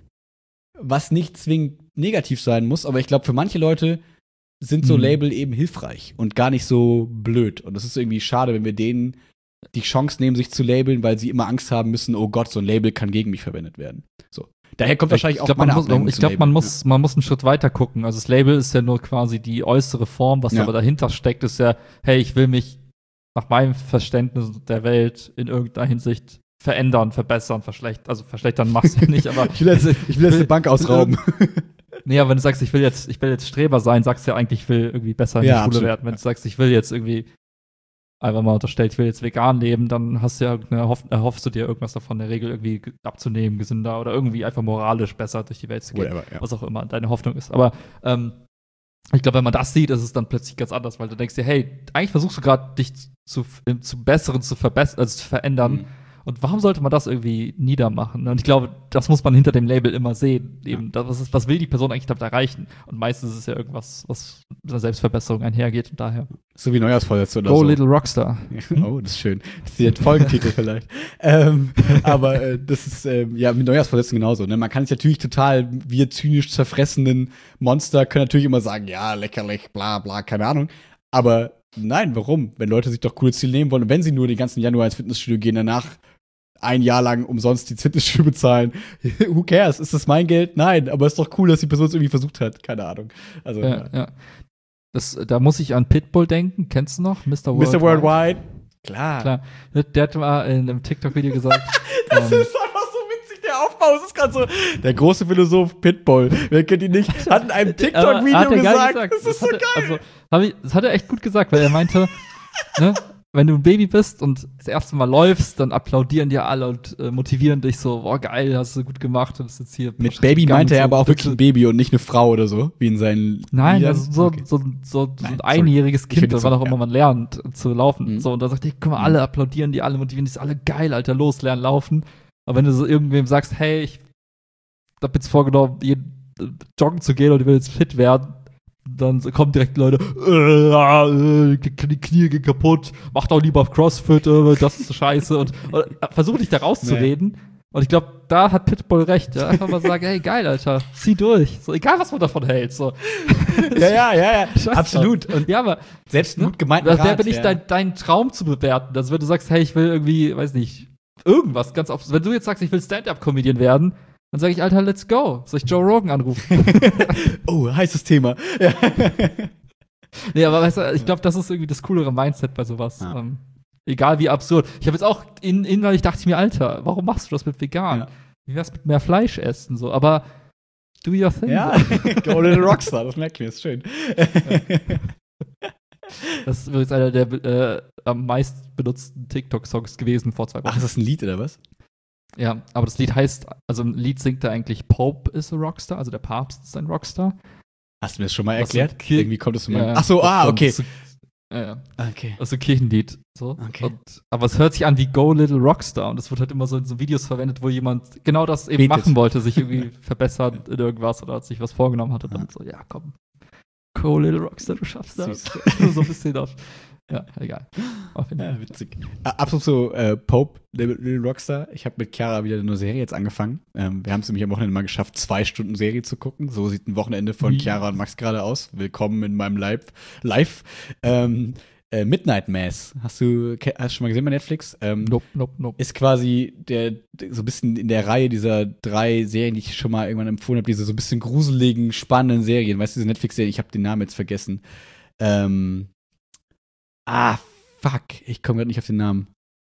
was nicht zwingend negativ sein muss, aber ich glaube, für manche Leute sind so Mhm. Label eben hilfreich und gar nicht so blöd. Und das ist irgendwie schade, wenn wir denen die Chance nehmen, sich zu labeln, weil sie immer Angst haben müssen, oh Gott, so ein Label kann gegen mich verwendet werden. So. Daher kommt wahrscheinlich ich auch glaub, meine man muss, Abneigung Ich zu glaube, man Labeln. muss, man muss einen Schritt weiter gucken. Also das Label ist ja nur quasi die äußere Form, was Ja. aber dahinter steckt, ist ja, hey, ich will mich nach meinem Verständnis der Welt in irgendeiner Hinsicht verändern, verbessern, verschlechtern. Also verschlechtern machst du ja nicht, aber Ich will jetzt, ich will jetzt eine Bank ausrauben. nee, aber wenn du sagst, ich will jetzt, ich will jetzt Streber sein, sagst du ja eigentlich, ich will irgendwie besser in Ja, die Schule absolut. werden. Wenn du sagst, ich will jetzt irgendwie einfach mal unterstellt, ich will jetzt vegan leben, dann hast du ja irgendeine, erhoff, erhoffst du dir irgendwas davon, in der Regel irgendwie ge- abzunehmen, gesünder oder irgendwie einfach moralisch besser durch die Welt zu gehen. Whatever, ja. Was auch immer deine Hoffnung ist. Aber ähm, ich glaube, wenn man das sieht, ist es dann plötzlich ganz anders, weil du denkst dir, hey, eigentlich versuchst du gerade dich zu, zu, zu Besseren zu verbessern, also zu verändern. Mhm. Und warum sollte man das irgendwie niedermachen? Und ich glaube, das muss man hinter dem Label immer sehen. Eben, das, was, ist, was will die Person eigentlich damit erreichen? Und meistens ist es ja irgendwas, was mit einer Selbstverbesserung einhergeht. Und daher. So wie Neujahrsvorsätze oder Go so. Little Rockstar. Oh, das ist schön. Das ist der Folgentitel vielleicht. Ähm, aber äh, das ist ähm, ja mit Neujahrsvorsätzen genauso. Ne? Man kann es natürlich total, wir zynisch zerfressenen Monster können natürlich immer sagen, ja, lächerlich, bla bla, keine Ahnung. Aber nein, warum? Wenn Leute sich doch coole Ziele nehmen wollen und wenn sie nur den ganzen Januar ins Fitnessstudio gehen, danach ein Jahr lang umsonst die Fitnessstudio bezahlen. Who cares? Ist das mein Geld? Nein, aber ist doch cool, dass die Person es irgendwie versucht hat. Keine Ahnung. Also, Ja, ja. Das, da muss ich an Pitbull denken. Kennst du noch? Mister Worldwide. Mister Worldwide. Klar. Klar. Der hat mal in einem TikTok-Video gesagt. Das ähm, ist einfach so witzig, der Aufbau. Es ist gerade so. Der große Philosoph Pitbull, wer kennt ihn nicht, hat in einem Aber TikTok-Video hat er geil gesagt, das ist Das so hat er- geil. Also, hab ich, das hat er echt gut gesagt, weil er meinte, ne, wenn du ein Baby bist und das erste Mal läufst, dann applaudieren dir alle und äh, motivieren dich so, boah, geil, hast du gut gemacht, du bist jetzt hier. Mit Baby meinte er so, aber auch wirklich ein Baby und nicht eine Frau oder so, wie in seinen Nein, Liedern. also so, Okay. so, so, so Nein, ein einjähriges sorry. Ich Kind, find wann so, auch immer ja. man lernt äh, zu laufen. Mhm. So, und da sagt, hey, guck mal, Mhm. alle applaudieren die, alle motivieren die, ist alle geil, Alter, los, lernen laufen. Aber wenn du so irgendwem sagst, hey, ich hab jetzt vorgenommen, jeden, äh, joggen zu gehen und ich will jetzt fit werden, dann so kommen direkt Leute, äh, äh, die Knie gehen kaputt, mach doch lieber auf CrossFit, äh, das ist so scheiße. Und, und versuche dich da rauszureden. Nee. Und ich glaube, da hat Pitbull recht. Ja? Einfach mal sagen, hey, geil, Alter, zieh durch. So, egal, was man davon hält. So. Ja, ja, ja, ja. Scheiß Absolut. Und ja, aber selbst ne? gut gemeint. Wer bin ich, ja. dein, deinen Traum zu bewerten? Also, wenn du sagst, hey, ich will irgendwie, weiß nicht, irgendwas ganz oft. Wenn du jetzt sagst, ich will Stand-Up-Comedian werden, dann sage ich, Alter, let's go. Soll ich Joe Rogan anrufen? Oh, heißes Thema. Ja. Nee, aber weißt du, ich glaube, das ist irgendwie das coolere Mindset bei sowas. Ja. Ähm, egal wie absurd. Ich habe jetzt auch in, innerlich dachte ich mir, Alter, warum machst du das mit vegan? Ja. Wie wär's mit mehr Fleisch essen? So, aber do your thing. Ja, go little Rockstar, das merkt mir, ist schön. Das ist übrigens einer der äh, am meist benutzten TikTok-Songs gewesen vor zwei Wochen. Ach, ist das ein Lied oder was? Ja, aber das Lied heißt, also im Lied singt er eigentlich Pope is a Rockstar, also der Papst ist ein Rockstar. Hast du mir das schon mal Was erklärt? so Kir- Irgendwie kommt es zu meinem. Ja, Ach so, ah, und okay. So, ja, ja. Okay. Also Kirchenlied. So. Okay. Und, aber es hört sich an wie Go Little Rockstar und es wird halt immer so in so Videos verwendet, wo jemand genau das eben Betet. machen wollte, sich irgendwie verbessern in irgendwas oder sich was vorgenommen hatte. Dann Ja. so, ja, komm, Go Little Rockstar, du schaffst das. Süß. So ein bisschen auf. Ja, egal. Auf jeden Fall. Ja, witzig. Äh, Absolut so, äh, Pope, Little Rockstar. Ich habe mit Chiara wieder eine Serie jetzt angefangen. Ähm, wir haben es nämlich am Wochenende mal geschafft, zwei Stunden Serie zu gucken. So sieht ein Wochenende von Wie? Chiara und Max gerade aus. Willkommen in meinem Live. Live. Ähm, äh, Midnight Mass. Hast du, ke- hast du schon mal gesehen bei Netflix? Ähm, Nope, nope, nope. Ist quasi der, so ein bisschen in der Reihe dieser drei Serien, die ich schon mal irgendwann empfohlen habe, diese so ein bisschen gruseligen, spannenden Serien. Weißt du, diese Netflix-Serie, ich habe den Namen jetzt vergessen. Ähm, ah, fuck, ich komme gerade nicht auf den Namen.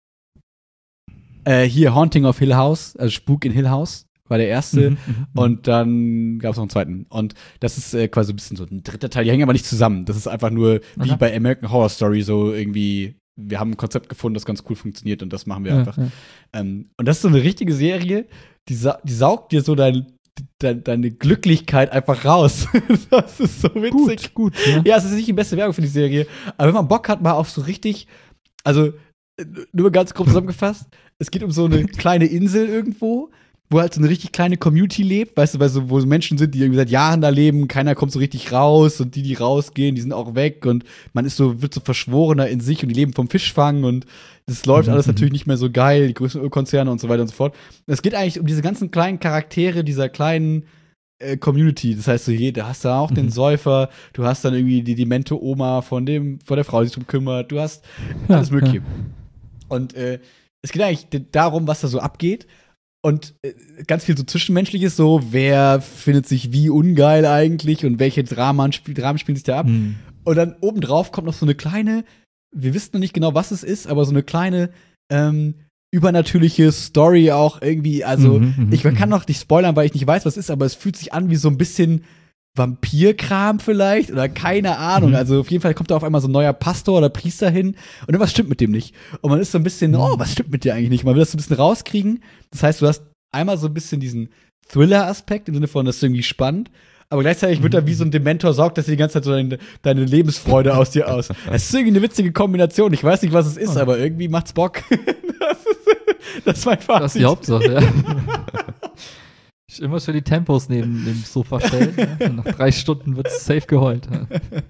Äh, hier, Haunting of Hill House, also Spuk in Hill House, war der erste. Mhm, mhm, Und dann gab es noch einen zweiten. Und das ist äh, quasi ein bisschen so ein dritter Teil. Die hängen aber nicht zusammen. Das ist einfach nur wie Aha. bei American Horror Story so irgendwie, wir haben ein Konzept gefunden, das ganz cool funktioniert und das machen wir ja, einfach. ja. Ähm, und das ist so eine richtige Serie, die, sa die saugt dir so dein, de deine Glücklichkeit einfach raus. Das ist so witzig. Gut, gut. Ja. Ja, es ist nicht die beste Werbung für die Serie, aber wenn man Bock hat, mal auf so richtig, also äh, nur ganz grob zusammengefasst, es geht um so eine kleine Insel irgendwo, wo halt so eine richtig kleine Community lebt, weißt du, weil so, wo so Menschen sind, die irgendwie seit Jahren da leben, keiner kommt so richtig raus und die, die rausgehen, die sind auch weg und man ist so, wird so verschworener in sich und die leben vom Fischfang und das läuft Mhm, alles mhm. natürlich nicht mehr so geil, die größten Ölkonzerne und so weiter und so fort. Es geht eigentlich um diese ganzen kleinen Charaktere dieser kleinen äh, Community. Das heißt, so hier, da hast du auch den Mhm. Säufer, du hast dann irgendwie die demente Oma von dem, von der Frau, die sich drum kümmert, du hast Ja, alles Mögliche. ja. Und äh, es geht eigentlich d- darum, was da so abgeht. Und äh, ganz viel so Zwischenmenschliches, so wer findet sich wie ungeil eigentlich und welche Dramen, spiel Dramen spielen sich da ab. Hm. Und dann obendrauf kommt noch so eine kleine, wir wissen noch nicht genau, was es ist, aber so eine kleine ähm, übernatürliche Story auch irgendwie. Also, Mhm, mhm, ich kann mhm. noch nicht spoilern, weil ich nicht weiß, was es ist, aber es fühlt sich an wie so ein bisschen Vampirkram vielleicht oder keine Ahnung. Mhm. Also, auf jeden Fall kommt da auf einmal so ein neuer Pastor oder Priester hin und irgendwas stimmt mit dem nicht. Und man ist so ein bisschen, oh, was stimmt mit dir eigentlich nicht? Man will das so ein bisschen rauskriegen. Das heißt, du hast einmal so ein bisschen diesen Thriller-Aspekt im Sinne von, das ist irgendwie spannend. Aber gleichzeitig wird er wie so ein Dementor, saugt das die ganze Zeit so deine, deine Lebensfreude aus dir aus. Es ist irgendwie eine witzige Kombination. Ich weiß nicht, was es ist, Oh. aber irgendwie macht's Bock. Das ist, das ist mein Fazit. Das ist die Hauptsache, ja. Ich immer schön die Tempos neben dem Sofa stellen. Ja. Und nach drei Stunden wird es safe geheult. Ja.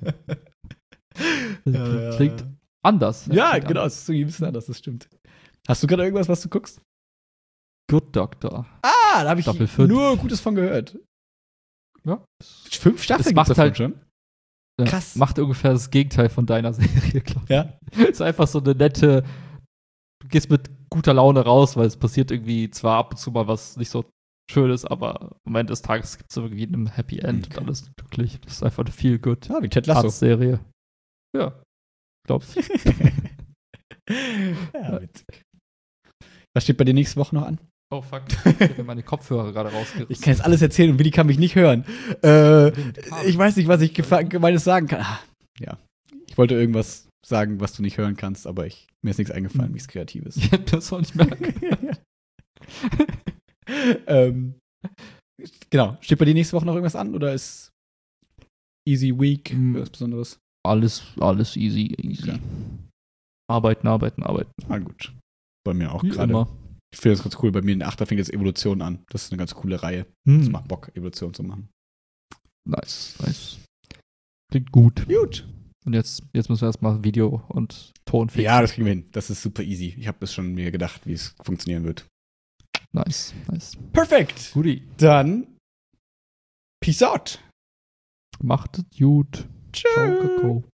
Ja, ja, Klingt ja. anders. Ja, klingt genau, anders. es ist irgendwie ein bisschen anders, das stimmt. Hast du gerade irgendwas, was du guckst? Good Doctor. Ah, da habe ich Staffel fünf. nur Gutes von gehört. Ja. Fünf Staffeln Es macht gibt's davon halt- schon. Ja, Krass. Macht ungefähr das Gegenteil von deiner Serie, glaube ich. Ja. Ist einfach so eine nette, du gehst mit guter Laune raus, weil es passiert irgendwie zwar ab und zu mal was nicht so Schönes, aber am Ende des Tages gibt es irgendwie ein Happy End Okay. und alles glücklich. Das ist einfach eine viel good Ja, wie Ted Lasso. Serie. Ja, glaubst du? Ja, witzig. Was steht bei dir nächste Woche noch an? Oh fuck, ich habe mir meine Kopfhörer gerade rausgerissen. Ich kann jetzt alles erzählen und Willi kann mich nicht hören. Äh, Wind, Kabel. ich weiß nicht, was ich gefa- Gemeines sagen kann. Ah, ja. Ich wollte irgendwas sagen, was du nicht hören kannst, aber ich, mir ist nichts eingefallen, Mhm. nichts Kreatives. Ich hätte das auch nicht merken. ähm, genau. Steht bei dir nächste Woche noch irgendwas an oder ist Easy Week Mhm. was Besonderes? Alles, alles easy, easy. Okay. Arbeiten, arbeiten, arbeiten. Ah, gut. Bei mir auch Wie gerade. immer. Ich finde das ganz cool. Bei mir in der Achter fängt jetzt Evolution an. Das ist eine ganz coole Reihe. Das Hm. macht Bock, Evolution zu machen. Nice, nice. Klingt gut. Gut. Und jetzt, jetzt müssen wir erstmal Video und Ton fixen. Ja, das kriegen wir hin. Das ist super easy. Ich habe das schon mir gedacht, wie es funktionieren wird. Nice, nice. Perfekt. Guti. Dann Peace out. Macht es gut. Ciao, Tschüss. Kakao.